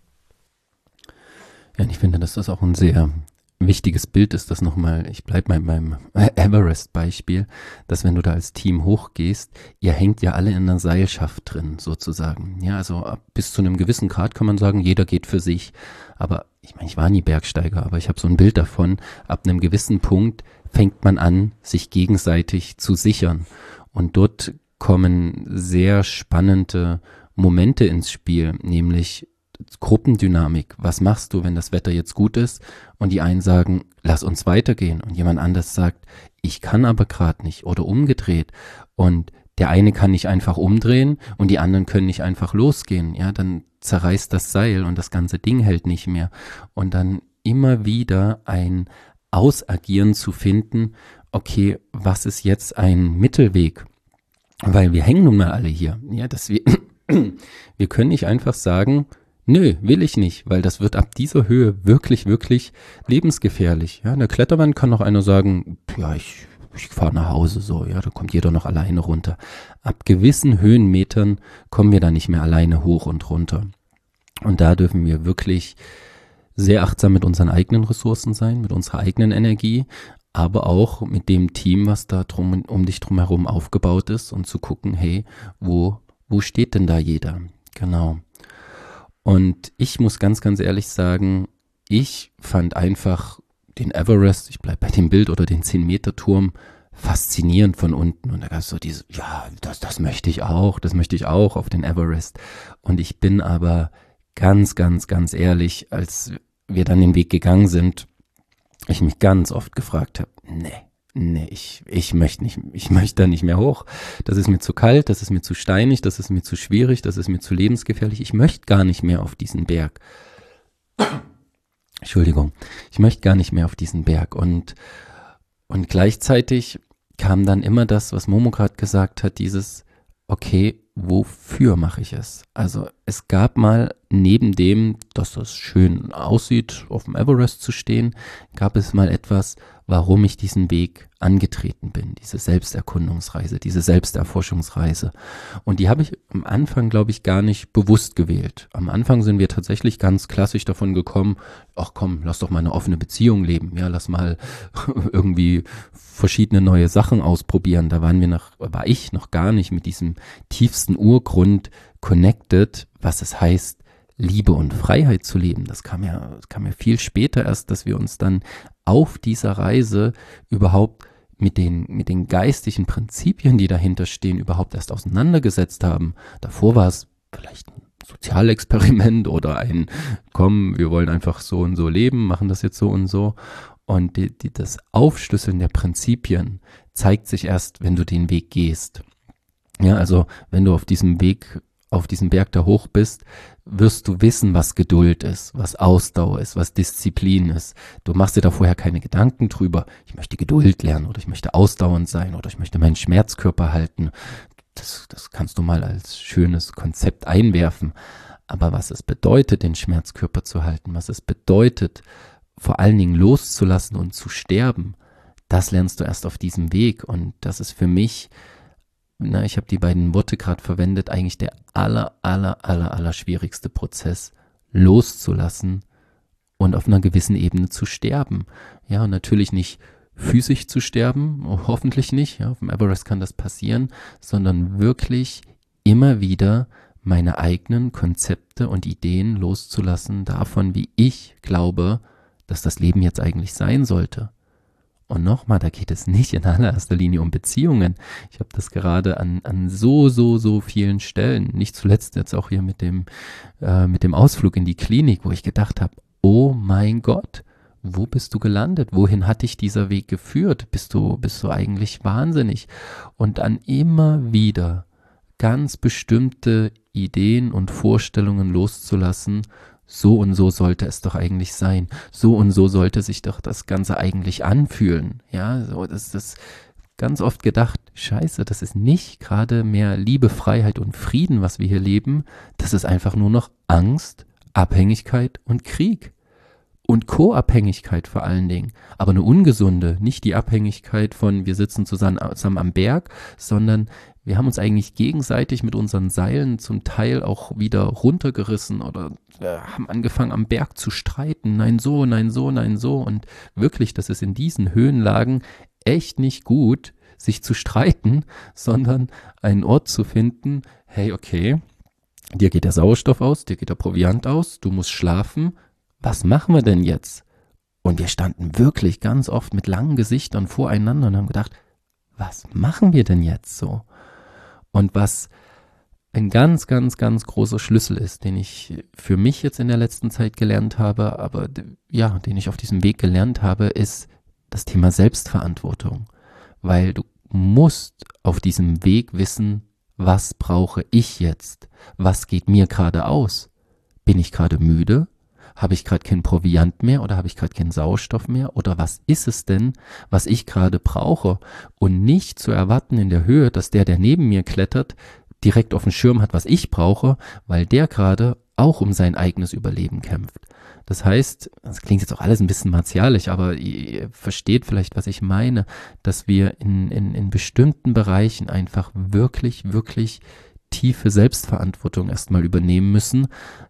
Ja, und ich finde, dass das auch ein sehr wichtiges Bild ist, das nochmal, ich bleibe bei meinem Everest-Beispiel, dass wenn du da als Team hochgehst, ihr hängt ja alle in einer Seilschaft drin, sozusagen. Ja, also bis zu einem gewissen Grad kann man sagen, jeder geht für sich. Aber ich meine, ich war nie Bergsteiger, aber ich habe so ein Bild davon, ab einem gewissen Punkt fängt man an, sich gegenseitig zu sichern. Und dort kommen sehr spannende Momente ins Spiel, nämlich Gruppendynamik. Was machst du, wenn das Wetter jetzt gut ist und die einen sagen, lass uns weitergehen und jemand anders sagt, ich kann aber gerade nicht oder umgedreht und der eine kann nicht einfach umdrehen und die anderen können nicht einfach losgehen. Ja, dann zerreißt das Seil und das ganze Ding hält nicht mehr. Und dann immer wieder ein Ausagieren zu finden, okay, was ist jetzt ein Mittelweg? Weil wir hängen nun mal alle hier. Ja, dass wir, wir können nicht einfach sagen, nö, will ich nicht, weil das wird ab dieser Höhe wirklich, wirklich lebensgefährlich. Ja, in der Kletterwand kann noch einer sagen, ja, ich, ich fahre nach Hause so, ja, da kommt jeder noch alleine runter. Ab gewissen Höhenmetern kommen wir da nicht mehr alleine hoch und runter. Und da dürfen wir wirklich sehr achtsam mit unseren eigenen Ressourcen sein, mit unserer eigenen Energie, aber auch mit dem Team, was da drum, um dich drumherum aufgebaut ist und zu gucken, hey, wo, wo steht denn da jeder? Genau. Und ich muss ganz, ganz ehrlich sagen, ich fand einfach den Everest, ich bleibe bei dem Bild, oder den zehn-Meter-Turm faszinierend von unten. Und da gab es so diese, ja, das, das möchte ich auch, das möchte ich auch auf den Everest. Und ich bin aber ganz, ganz, ganz ehrlich, als wir dann den Weg gegangen sind, ich mich ganz oft gefragt habe, nee, nee, ich, ich möchte nicht, ich möchte da nicht mehr hoch. Das ist mir zu kalt, das ist mir zu steinig, das ist mir zu schwierig, das ist mir zu lebensgefährlich. Ich möchte gar nicht mehr auf diesen Berg. Entschuldigung, ich möchte gar nicht mehr auf diesen Berg. Und, und gleichzeitig kam dann immer das, was Momo gerade gesagt hat, dieses, okay, wofür mache ich es? Also es gab mal neben dem, dass das schön aussieht, auf dem Everest zu stehen, gab es mal etwas, warum ich diesen Weg angetreten bin, diese Selbsterkundungsreise, diese Selbsterforschungsreise. Und die habe ich am Anfang, glaube ich, gar nicht bewusst gewählt. Am Anfang sind wir tatsächlich ganz klassisch davon gekommen, ach komm, lass doch mal eine offene Beziehung leben, ja, lass mal irgendwie verschiedene neue Sachen ausprobieren. Da waren wir noch, war ich noch gar nicht mit diesem tiefsten Urgrund connected, was es heißt, Liebe und Freiheit zu leben. Das kam ja, das kam ja viel später erst, dass wir uns dann auf dieser Reise überhaupt mit den, mit den geistigen Prinzipien, die dahinter stehen, überhaupt erst auseinandergesetzt haben. Davor war es vielleicht ein Sozialexperiment oder ein, komm, wir wollen einfach so und so leben, machen das jetzt so und so. Und die, die, das Aufschlüsseln der Prinzipien zeigt sich erst, wenn du den Weg gehst. Ja, also wenn du auf diesem Weg, auf diesem Berg da hoch bist, wirst du wissen, was Geduld ist, was Ausdauer ist, was Disziplin ist. Du machst dir da vorher keine Gedanken drüber, ich möchte Geduld lernen oder ich möchte ausdauernd sein oder ich möchte meinen Schmerzkörper halten. Das, das kannst du mal als schönes Konzept einwerfen. Aber was es bedeutet, den Schmerzkörper zu halten, was es bedeutet, vor allen Dingen loszulassen und zu sterben, das lernst du erst auf diesem Weg. Und das ist für mich, na, ich habe die beiden Worte gerade verwendet, eigentlich der aller, aller, aller, aller schwierigste Prozess, loszulassen und auf einer gewissen Ebene zu sterben. Ja, und natürlich nicht physisch zu sterben, hoffentlich nicht, ja, auf dem Everest kann das passieren, sondern wirklich immer wieder meine eigenen Konzepte und Ideen loszulassen davon, wie ich glaube, dass das Leben jetzt eigentlich sein sollte. Und nochmal, da geht es nicht in allererster Linie um Beziehungen. Ich habe das gerade an, an so, so, so vielen Stellen, nicht zuletzt jetzt auch hier mit dem, äh, mit dem Ausflug in die Klinik, wo ich gedacht habe, oh mein Gott, wo bist du gelandet? Wohin hat dich dieser Weg geführt? Bist du, bist du eigentlich wahnsinnig? Und dann immer wieder ganz bestimmte Ideen und Vorstellungen loszulassen, so und so sollte es doch eigentlich sein. So und so sollte sich doch das Ganze eigentlich anfühlen. Ja, so, das ist ganz oft gedacht, scheiße, das ist nicht gerade mehr Liebe, Freiheit und Frieden, was wir hier leben. Das ist einfach nur noch Angst, Abhängigkeit und Krieg. Und Co-Abhängigkeit vor allen Dingen. Aber eine ungesunde, nicht die Abhängigkeit von wir sitzen zusammen, zusammen am Berg, sondern wir haben uns eigentlich gegenseitig mit unseren Seilen zum Teil auch wieder runtergerissen oder äh, haben angefangen am Berg zu streiten. Nein so, nein so, nein so. Und wirklich, das ist in diesen Höhenlagen echt nicht gut, sich zu streiten, sondern einen Ort zu finden, hey, okay, dir geht der Sauerstoff aus, dir geht der Proviant aus, du musst schlafen. Was machen wir denn jetzt? Und wir standen wirklich ganz oft mit langen Gesichtern voreinander und haben gedacht, was machen wir denn jetzt so? Und was ein ganz, ganz, ganz großer Schlüssel ist, den ich für mich jetzt in der letzten Zeit gelernt habe, aber ja, den ich auf diesem Weg gelernt habe, ist das Thema Selbstverantwortung. Weil du musst auf diesem Weg wissen, was brauche ich jetzt? Was geht mir gerade aus? Bin ich gerade müde? Habe ich gerade keinen Proviant mehr oder habe ich gerade keinen Sauerstoff mehr? Oder was ist es denn, was ich gerade brauche? Und nicht zu erwarten in der Höhe, dass der, der neben mir klettert, direkt auf dem Schirm hat, was ich brauche, weil der gerade auch um sein eigenes Überleben kämpft. Das heißt, das klingt jetzt auch alles ein bisschen martialisch, aber ihr versteht vielleicht, was ich meine, dass wir in, in, in bestimmten Bereichen einfach wirklich, wirklich tiefe Selbstverantwortung erstmal übernehmen müssen,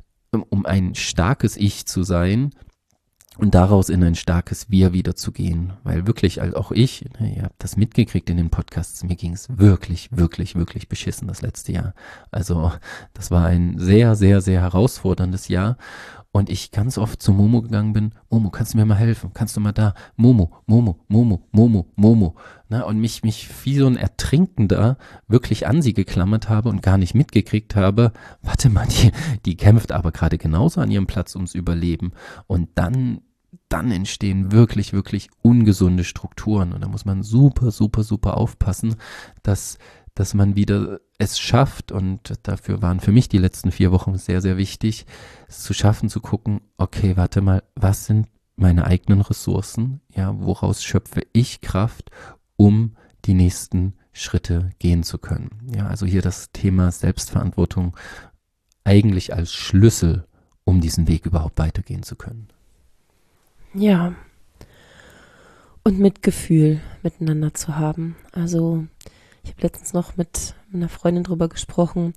um ein starkes Ich zu sein und daraus in ein starkes Wir wieder zu gehen. Weil wirklich, also auch ich, ihr habt das mitgekriegt in den Podcasts, mir ging es wirklich, wirklich, wirklich beschissen das letzte Jahr. Also das war ein sehr, sehr, sehr herausforderndes Jahr. Und ich ganz oft zu Momo gegangen bin, Momo, kannst du mir mal helfen? Kannst du mal da? Momo, Momo, Momo, Momo, Momo. Na, und mich, mich wie so ein Ertrinkender wirklich an sie geklammert habe und gar nicht mitgekriegt habe, warte mal, die, die kämpft aber gerade genauso an ihrem Platz ums Überleben. Und dann, dann entstehen wirklich, wirklich ungesunde Strukturen. Und da muss man super, super, super aufpassen, dass dass man wieder es schafft, und dafür waren für mich die letzten vier Wochen sehr, sehr wichtig, es zu schaffen, zu gucken, okay, warte mal, was sind meine eigenen Ressourcen, ja, woraus schöpfe ich Kraft, um die nächsten Schritte gehen zu können. Ja, also hier das Thema Selbstverantwortung eigentlich als Schlüssel, um diesen Weg überhaupt weitergehen zu können. Ja. Und Mitgefühl miteinander zu haben. Also ich habe letztens noch mit einer Freundin drüber gesprochen,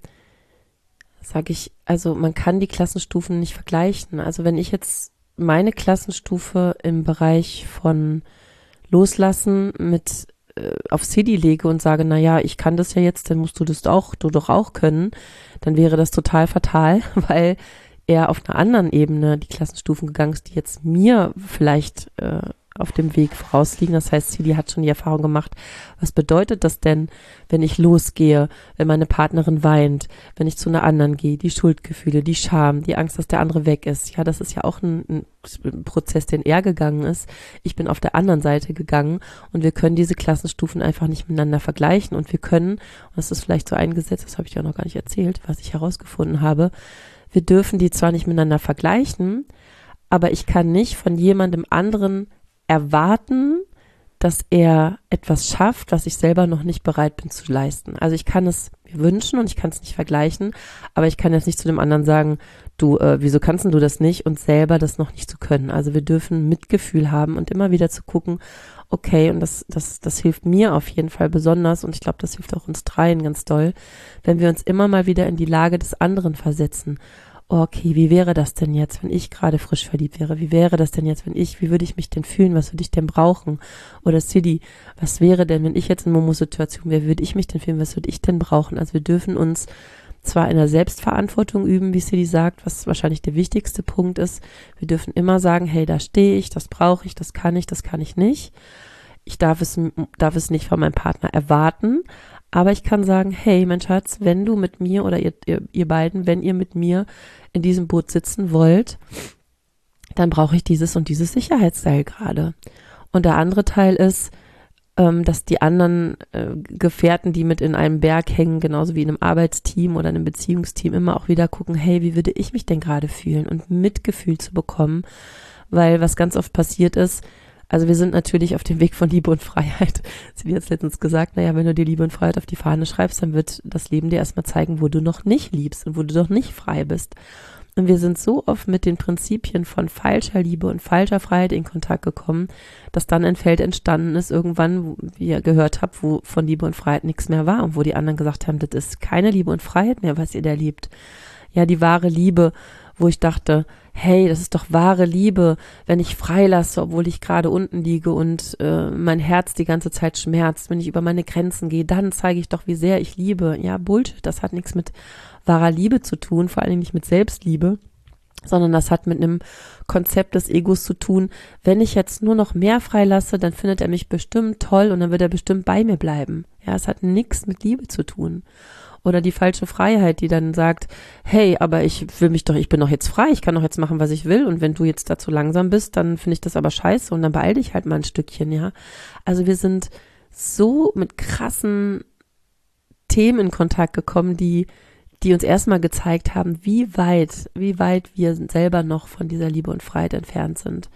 sage ich, also man kann die Klassenstufen nicht vergleichen. Also wenn ich jetzt meine Klassenstufe im Bereich von Loslassen mit äh, auf C D lege und sage, na ja, ich kann das ja jetzt, dann musst du das auch, du doch auch können, dann wäre das total fatal, weil er auf einer anderen Ebene die Klassenstufen gegangen ist, die jetzt mir vielleicht äh, auf dem Weg vorausliegen. Das heißt, Cidi hat schon die Erfahrung gemacht, was bedeutet das denn, wenn ich losgehe, wenn meine Partnerin weint, wenn ich zu einer anderen gehe, die Schuldgefühle, die Scham, die Angst, dass der andere weg ist. Ja, das ist ja auch ein, ein Prozess, den er gegangen ist. Ich bin auf der anderen Seite gegangen und wir können diese Klassenstufen einfach nicht miteinander vergleichen und wir können, und das ist vielleicht so eingesetzt, das habe ich ja noch gar nicht erzählt, was ich herausgefunden habe, wir dürfen die zwar nicht miteinander vergleichen, aber ich kann nicht von jemandem anderen erwarten, dass er etwas schafft, was ich selber noch nicht bereit bin zu leisten. Also ich kann es mir wünschen und ich kann es nicht vergleichen, aber ich kann jetzt nicht zu dem anderen sagen, du, äh, wieso kannst du das nicht und selber das noch nicht zu können. Also wir dürfen Mitgefühl haben und immer wieder zu gucken, okay, und das, das, das hilft mir auf jeden Fall besonders und ich glaube, das hilft auch uns dreien ganz doll, wenn wir uns immer mal wieder in die Lage des anderen versetzen. Okay, wie wäre das denn jetzt, wenn ich gerade frisch verliebt wäre? Wie wäre das denn jetzt, wenn ich, wie würde ich mich denn fühlen? Was würde ich denn brauchen? Oder Cidi, was wäre denn, wenn ich jetzt in Momo-Situation wäre? Wie würde ich mich denn fühlen? Was würde ich denn brauchen? Also wir dürfen uns zwar in der Selbstverantwortung üben, wie Cidi sagt, was wahrscheinlich der wichtigste Punkt ist. Wir dürfen immer sagen, hey, da stehe ich, das brauche ich, das kann ich, das kann ich nicht. Ich darf es, darf es nicht von meinem Partner erwarten, aber ich kann sagen, hey, mein Schatz, wenn du mit mir oder ihr, ihr, ihr beiden, wenn ihr mit mir in diesem Boot sitzen wollt, dann brauche ich dieses und dieses Sicherheitsseil gerade. Und der andere Teil ist, ähm, dass die anderen äh, Gefährten, die mit in einem Berg hängen, genauso wie in einem Arbeitsteam oder einem Beziehungsteam, immer auch wieder gucken, hey, wie würde ich mich denn gerade fühlen und Mitgefühl zu bekommen, weil was ganz oft passiert ist, also wir sind natürlich auf dem Weg von Liebe und Freiheit. Sie hat jetzt letztens gesagt, naja, wenn du dir Liebe und Freiheit auf die Fahne schreibst, dann wird das Leben dir erstmal zeigen, wo du noch nicht liebst und wo du doch nicht frei bist. Und wir sind so oft mit den Prinzipien von falscher Liebe und falscher Freiheit in Kontakt gekommen, dass dann ein Feld entstanden ist, irgendwann, wo, wie ihr gehört habt, wo von Liebe und Freiheit nichts mehr war und wo die anderen gesagt haben, das ist keine Liebe und Freiheit mehr, was ihr da liebt. Ja, die wahre Liebe, wo ich dachte, hey, das ist doch wahre Liebe, wenn ich freilasse, obwohl ich gerade unten liege und äh, mein Herz die ganze Zeit schmerzt, wenn ich über meine Grenzen gehe, dann zeige ich doch, wie sehr ich liebe. Ja, Bullshit, das hat nichts mit wahrer Liebe zu tun, vor allen Dingen nicht mit Selbstliebe, sondern das hat mit einem Konzept des Egos zu tun. Wenn ich jetzt nur noch mehr freilasse, dann findet er mich bestimmt toll und dann wird er bestimmt bei mir bleiben. Ja, es hat nichts mit Liebe zu tun. Oder die falsche Freiheit, die dann sagt, hey, aber ich will mich doch, ich bin doch jetzt frei, ich kann doch jetzt machen, was ich will und wenn du jetzt dazu langsam bist, dann finde ich das aber scheiße und dann beeil dich halt mal ein Stückchen, ja. Also wir sind so mit krassen Themen in Kontakt gekommen, die, die uns erstmal gezeigt haben, wie weit, wie weit wir selber noch von dieser Liebe und Freiheit entfernt sind.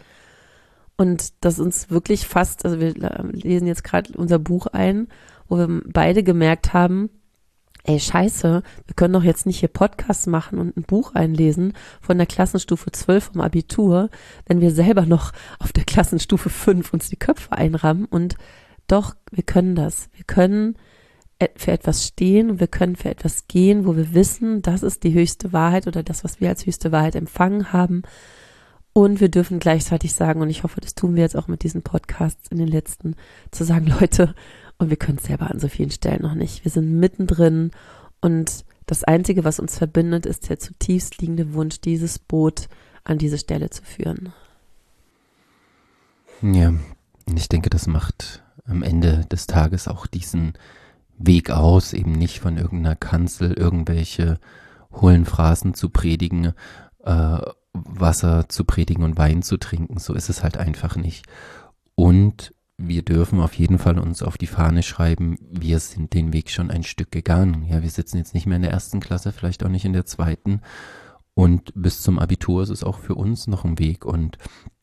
Und das uns wirklich fast, also wir lesen jetzt gerade unser Buch ein, wo wir beide gemerkt haben, ey, scheiße, wir können doch jetzt nicht hier Podcasts machen und ein Buch einlesen von der Klassenstufe zwölf vom Abitur, wenn wir selber noch auf der Klassenstufe fünf uns die Köpfe einrammen. Und doch, wir können das. Wir können für etwas stehen und wir können für etwas gehen, wo wir wissen, das ist die höchste Wahrheit oder das, was wir als höchste Wahrheit empfangen haben. Und wir dürfen gleichzeitig sagen, und ich hoffe, das tun wir jetzt auch mit diesen Podcasts in den letzten, zu sagen, Leute, und wir können es selber an so vielen Stellen noch nicht. Wir sind mittendrin und das Einzige, was uns verbindet, ist der zutiefst liegende Wunsch, dieses Boot an diese Stelle zu führen. Ja, und ich denke, das macht am Ende des Tages auch diesen Weg aus, eben nicht von irgendeiner Kanzel irgendwelche hohlen Phrasen zu predigen, äh, Wasser zu predigen und Wein zu trinken. So ist es halt einfach nicht. Und wir dürfen auf jeden Fall uns auf die Fahne schreiben, wir sind den Weg schon ein Stück gegangen. Ja, wir sitzen jetzt nicht mehr in der ersten Klasse, vielleicht auch nicht in der zweiten. Und bis zum Abitur ist es auch für uns noch ein Weg. Und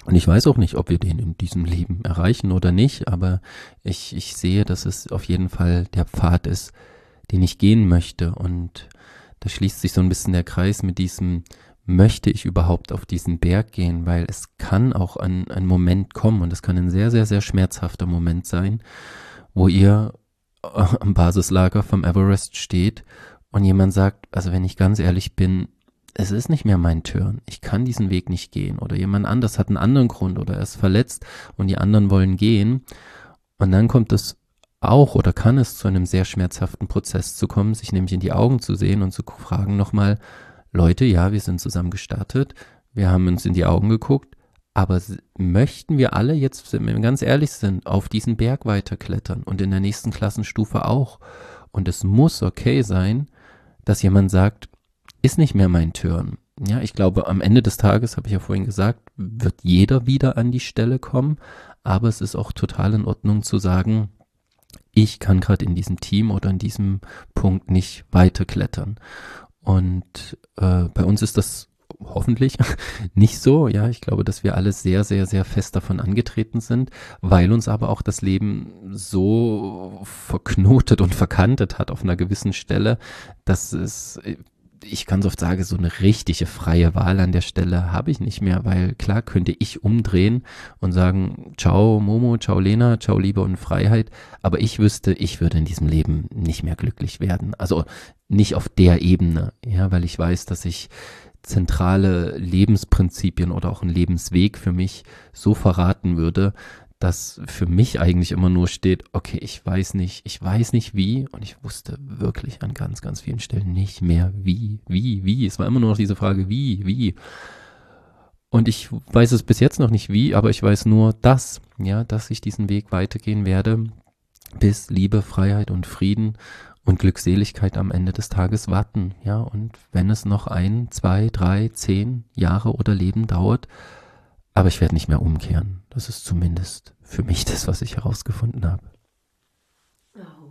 Und ich weiß auch nicht, ob wir den in diesem Leben erreichen oder nicht, aber ich, ich sehe, dass es auf jeden Fall der Pfad ist, den ich gehen möchte. Und da schließt sich so ein bisschen der Kreis mit diesem, möchte ich überhaupt auf diesen Berg gehen? Weil es kann auch ein, ein Moment kommen, und es kann ein sehr, sehr, sehr schmerzhafter Moment sein, wo ihr am Basislager vom Everest steht und jemand sagt, also wenn ich ganz ehrlich bin, es ist nicht mehr mein Turn, ich kann diesen Weg nicht gehen, oder jemand anders hat einen anderen Grund oder er ist verletzt und die anderen wollen gehen, und dann kommt es auch oder kann es zu einem sehr schmerzhaften Prozess zu kommen, sich nämlich in die Augen zu sehen und zu fragen nochmal, Leute, ja, wir sind zusammen gestartet, wir haben uns in die Augen geguckt, aber möchten wir alle jetzt, wenn wir ganz ehrlich sind, auf diesen Berg weiterklettern und in der nächsten Klassenstufe auch? Und es muss okay sein, dass jemand sagt, ist nicht mehr mein Turn. Ja, ich glaube, am Ende des Tages, habe ich ja vorhin gesagt, wird jeder wieder an die Stelle kommen, aber es ist auch total in Ordnung zu sagen, ich kann gerade in diesem Team oder in diesem Punkt nicht weiterklettern. Und äh, bei uns ist das hoffentlich nicht so. Ja, ich glaube, dass wir alle sehr, sehr, sehr fest davon angetreten sind, weil uns aber auch das Leben so verknotet und verkantet hat auf einer gewissen Stelle, dass es, ich ganz oft sage, so eine richtige freie Wahl an der Stelle habe ich nicht mehr, weil klar könnte ich umdrehen und sagen, ciao Momo, ciao Lena, ciao Liebe und Freiheit, aber ich wüsste, ich würde in diesem Leben nicht mehr glücklich werden. Also nicht auf der Ebene, ja, weil ich weiß, dass ich zentrale Lebensprinzipien oder auch einen Lebensweg für mich so verraten würde, dass für mich eigentlich immer nur steht, okay, ich weiß nicht, ich weiß nicht wie, und ich wusste wirklich an ganz, ganz vielen Stellen nicht mehr wie, wie, wie. Es war immer nur noch diese Frage, wie, wie. Und ich weiß es bis jetzt noch nicht wie, aber ich weiß nur das, ja, dass ich diesen Weg weitergehen werde, bis Liebe, Freiheit und Frieden und Glückseligkeit am Ende des Tages warten, ja, und wenn es noch ein, zwei, drei, zehn Jahre oder Leben dauert, aber ich werde nicht mehr umkehren. Das ist zumindest für mich das, was ich herausgefunden habe. Aho.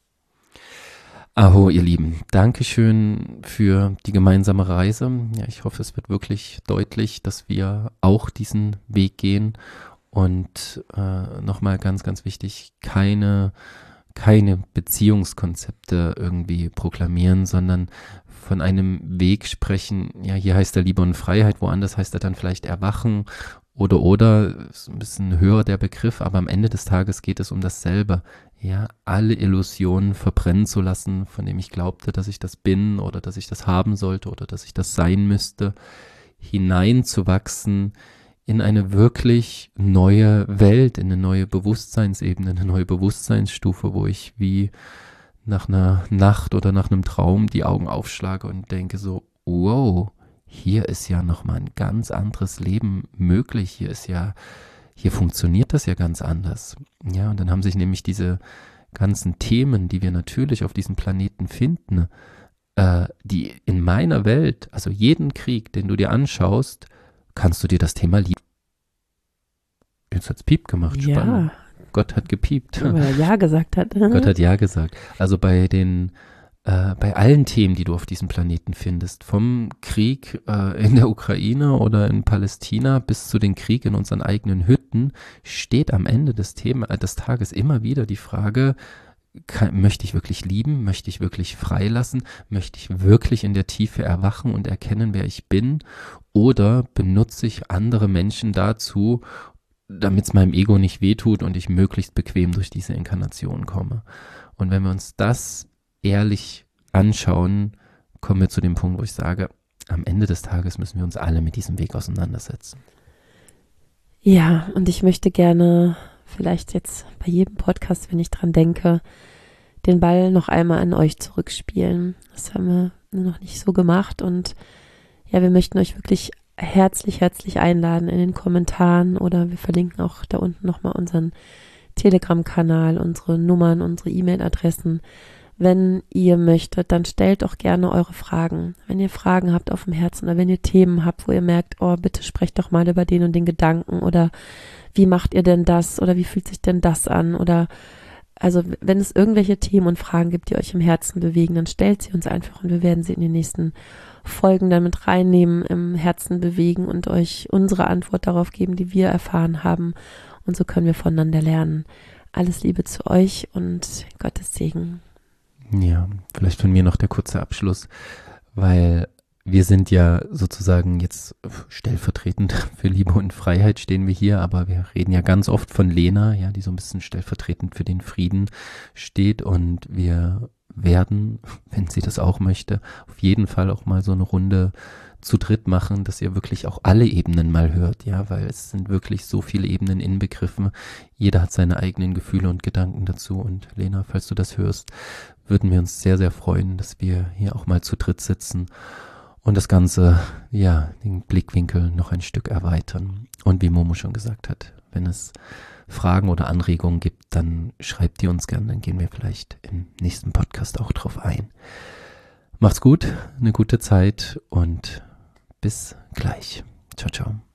Aho, ihr Lieben. Dankeschön für die gemeinsame Reise. Ja, ich hoffe, es wird wirklich deutlich, dass wir auch diesen Weg gehen. Und äh, nochmal ganz, ganz wichtig, keine keine Beziehungskonzepte irgendwie proklamieren, sondern von einem Weg sprechen, ja, hier heißt er Liebe und Freiheit, woanders heißt er dann vielleicht Erwachen oder, oder, ist ein bisschen höher der Begriff, aber am Ende des Tages geht es um dasselbe, ja, alle Illusionen verbrennen zu lassen, von dem ich glaubte, dass ich das bin oder dass ich das haben sollte oder dass ich das sein müsste, hineinzuwachsen in eine wirklich neue Welt, in eine neue Bewusstseinsebene, eine neue Bewusstseinsstufe, wo ich wie nach einer Nacht oder nach einem Traum die Augen aufschlage und denke so, wow, hier ist ja nochmal ein ganz anderes Leben möglich, hier ist ja, hier funktioniert das ja ganz anders. Ja, und dann haben sich nämlich diese ganzen Themen, die wir natürlich auf diesem Planeten finden, äh, die in meiner Welt, also jeden Krieg, den du dir anschaust, kannst du dir das Thema Liebe. Jetzt hat's Piep gemacht, ja. Spannend. Gott hat gepiept. Weil er Ja gesagt hat. Gott hat Ja gesagt. Also bei den, äh, bei allen Themen, die du auf diesem Planeten findest, vom Krieg äh, in der Ukraine oder in Palästina bis zu den Krieg in unseren eigenen Hütten, steht am Ende des, Thema, äh, des Tages immer wieder die Frage, kann, möchte ich wirklich lieben? Möchte ich wirklich freilassen? Möchte ich wirklich in der Tiefe erwachen und erkennen, wer ich bin? Oder benutze ich andere Menschen dazu, damit es meinem Ego nicht wehtut und ich möglichst bequem durch diese Inkarnation komme? Und wenn wir uns das ehrlich anschauen, kommen wir zu dem Punkt, wo ich sage, am Ende des Tages müssen wir uns alle mit diesem Weg auseinandersetzen. Ja, und ich möchte gerne vielleicht jetzt bei jedem Podcast, wenn ich dran denke, den Ball noch einmal an euch zurückspielen. Das haben wir noch nicht so gemacht und ja, wir möchten euch wirklich herzlich, herzlich einladen in den Kommentaren oder wir verlinken auch da unten nochmal unseren Telegram-Kanal, unsere Nummern, unsere E-Mail-Adressen. Wenn ihr möchtet, dann stellt auch gerne eure Fragen. Wenn ihr Fragen habt auf dem Herzen oder wenn ihr Themen habt, wo ihr merkt, oh, bitte sprecht doch mal über den und den Gedanken oder wie macht ihr denn das oder wie fühlt sich denn das an oder Also wenn es irgendwelche Themen und Fragen gibt, die euch im Herzen bewegen, dann stellt sie uns einfach und wir werden sie in den nächsten Folgen dann mit reinnehmen, im Herzen bewegen und euch unsere Antwort darauf geben, die wir erfahren haben. Und so können wir voneinander lernen. Alles Liebe zu euch und Gottes Segen. Ja, vielleicht von mir noch der kurze Abschluss, weil wir sind ja sozusagen jetzt stellvertretend für Liebe und Freiheit stehen wir hier, aber wir reden ja ganz oft von Lena, ja, die so ein bisschen stellvertretend für den Frieden steht, und wir werden, wenn sie das auch möchte, auf jeden Fall auch mal so eine Runde zu dritt machen, dass ihr wirklich auch alle Ebenen mal hört, ja, weil es sind wirklich so viele Ebenen inbegriffen. Jeder hat seine eigenen Gefühle und Gedanken dazu, und Lena, falls du das hörst, würden wir uns sehr, sehr freuen, dass wir hier auch mal zu dritt sitzen und das Ganze, ja, den Blickwinkel noch ein Stück erweitern. Und wie Momo schon gesagt hat, wenn es Fragen oder Anregungen gibt, dann schreibt die uns gerne, dann gehen wir vielleicht im nächsten Podcast auch drauf ein. Macht's gut, eine gute Zeit und bis gleich. Ciao, ciao.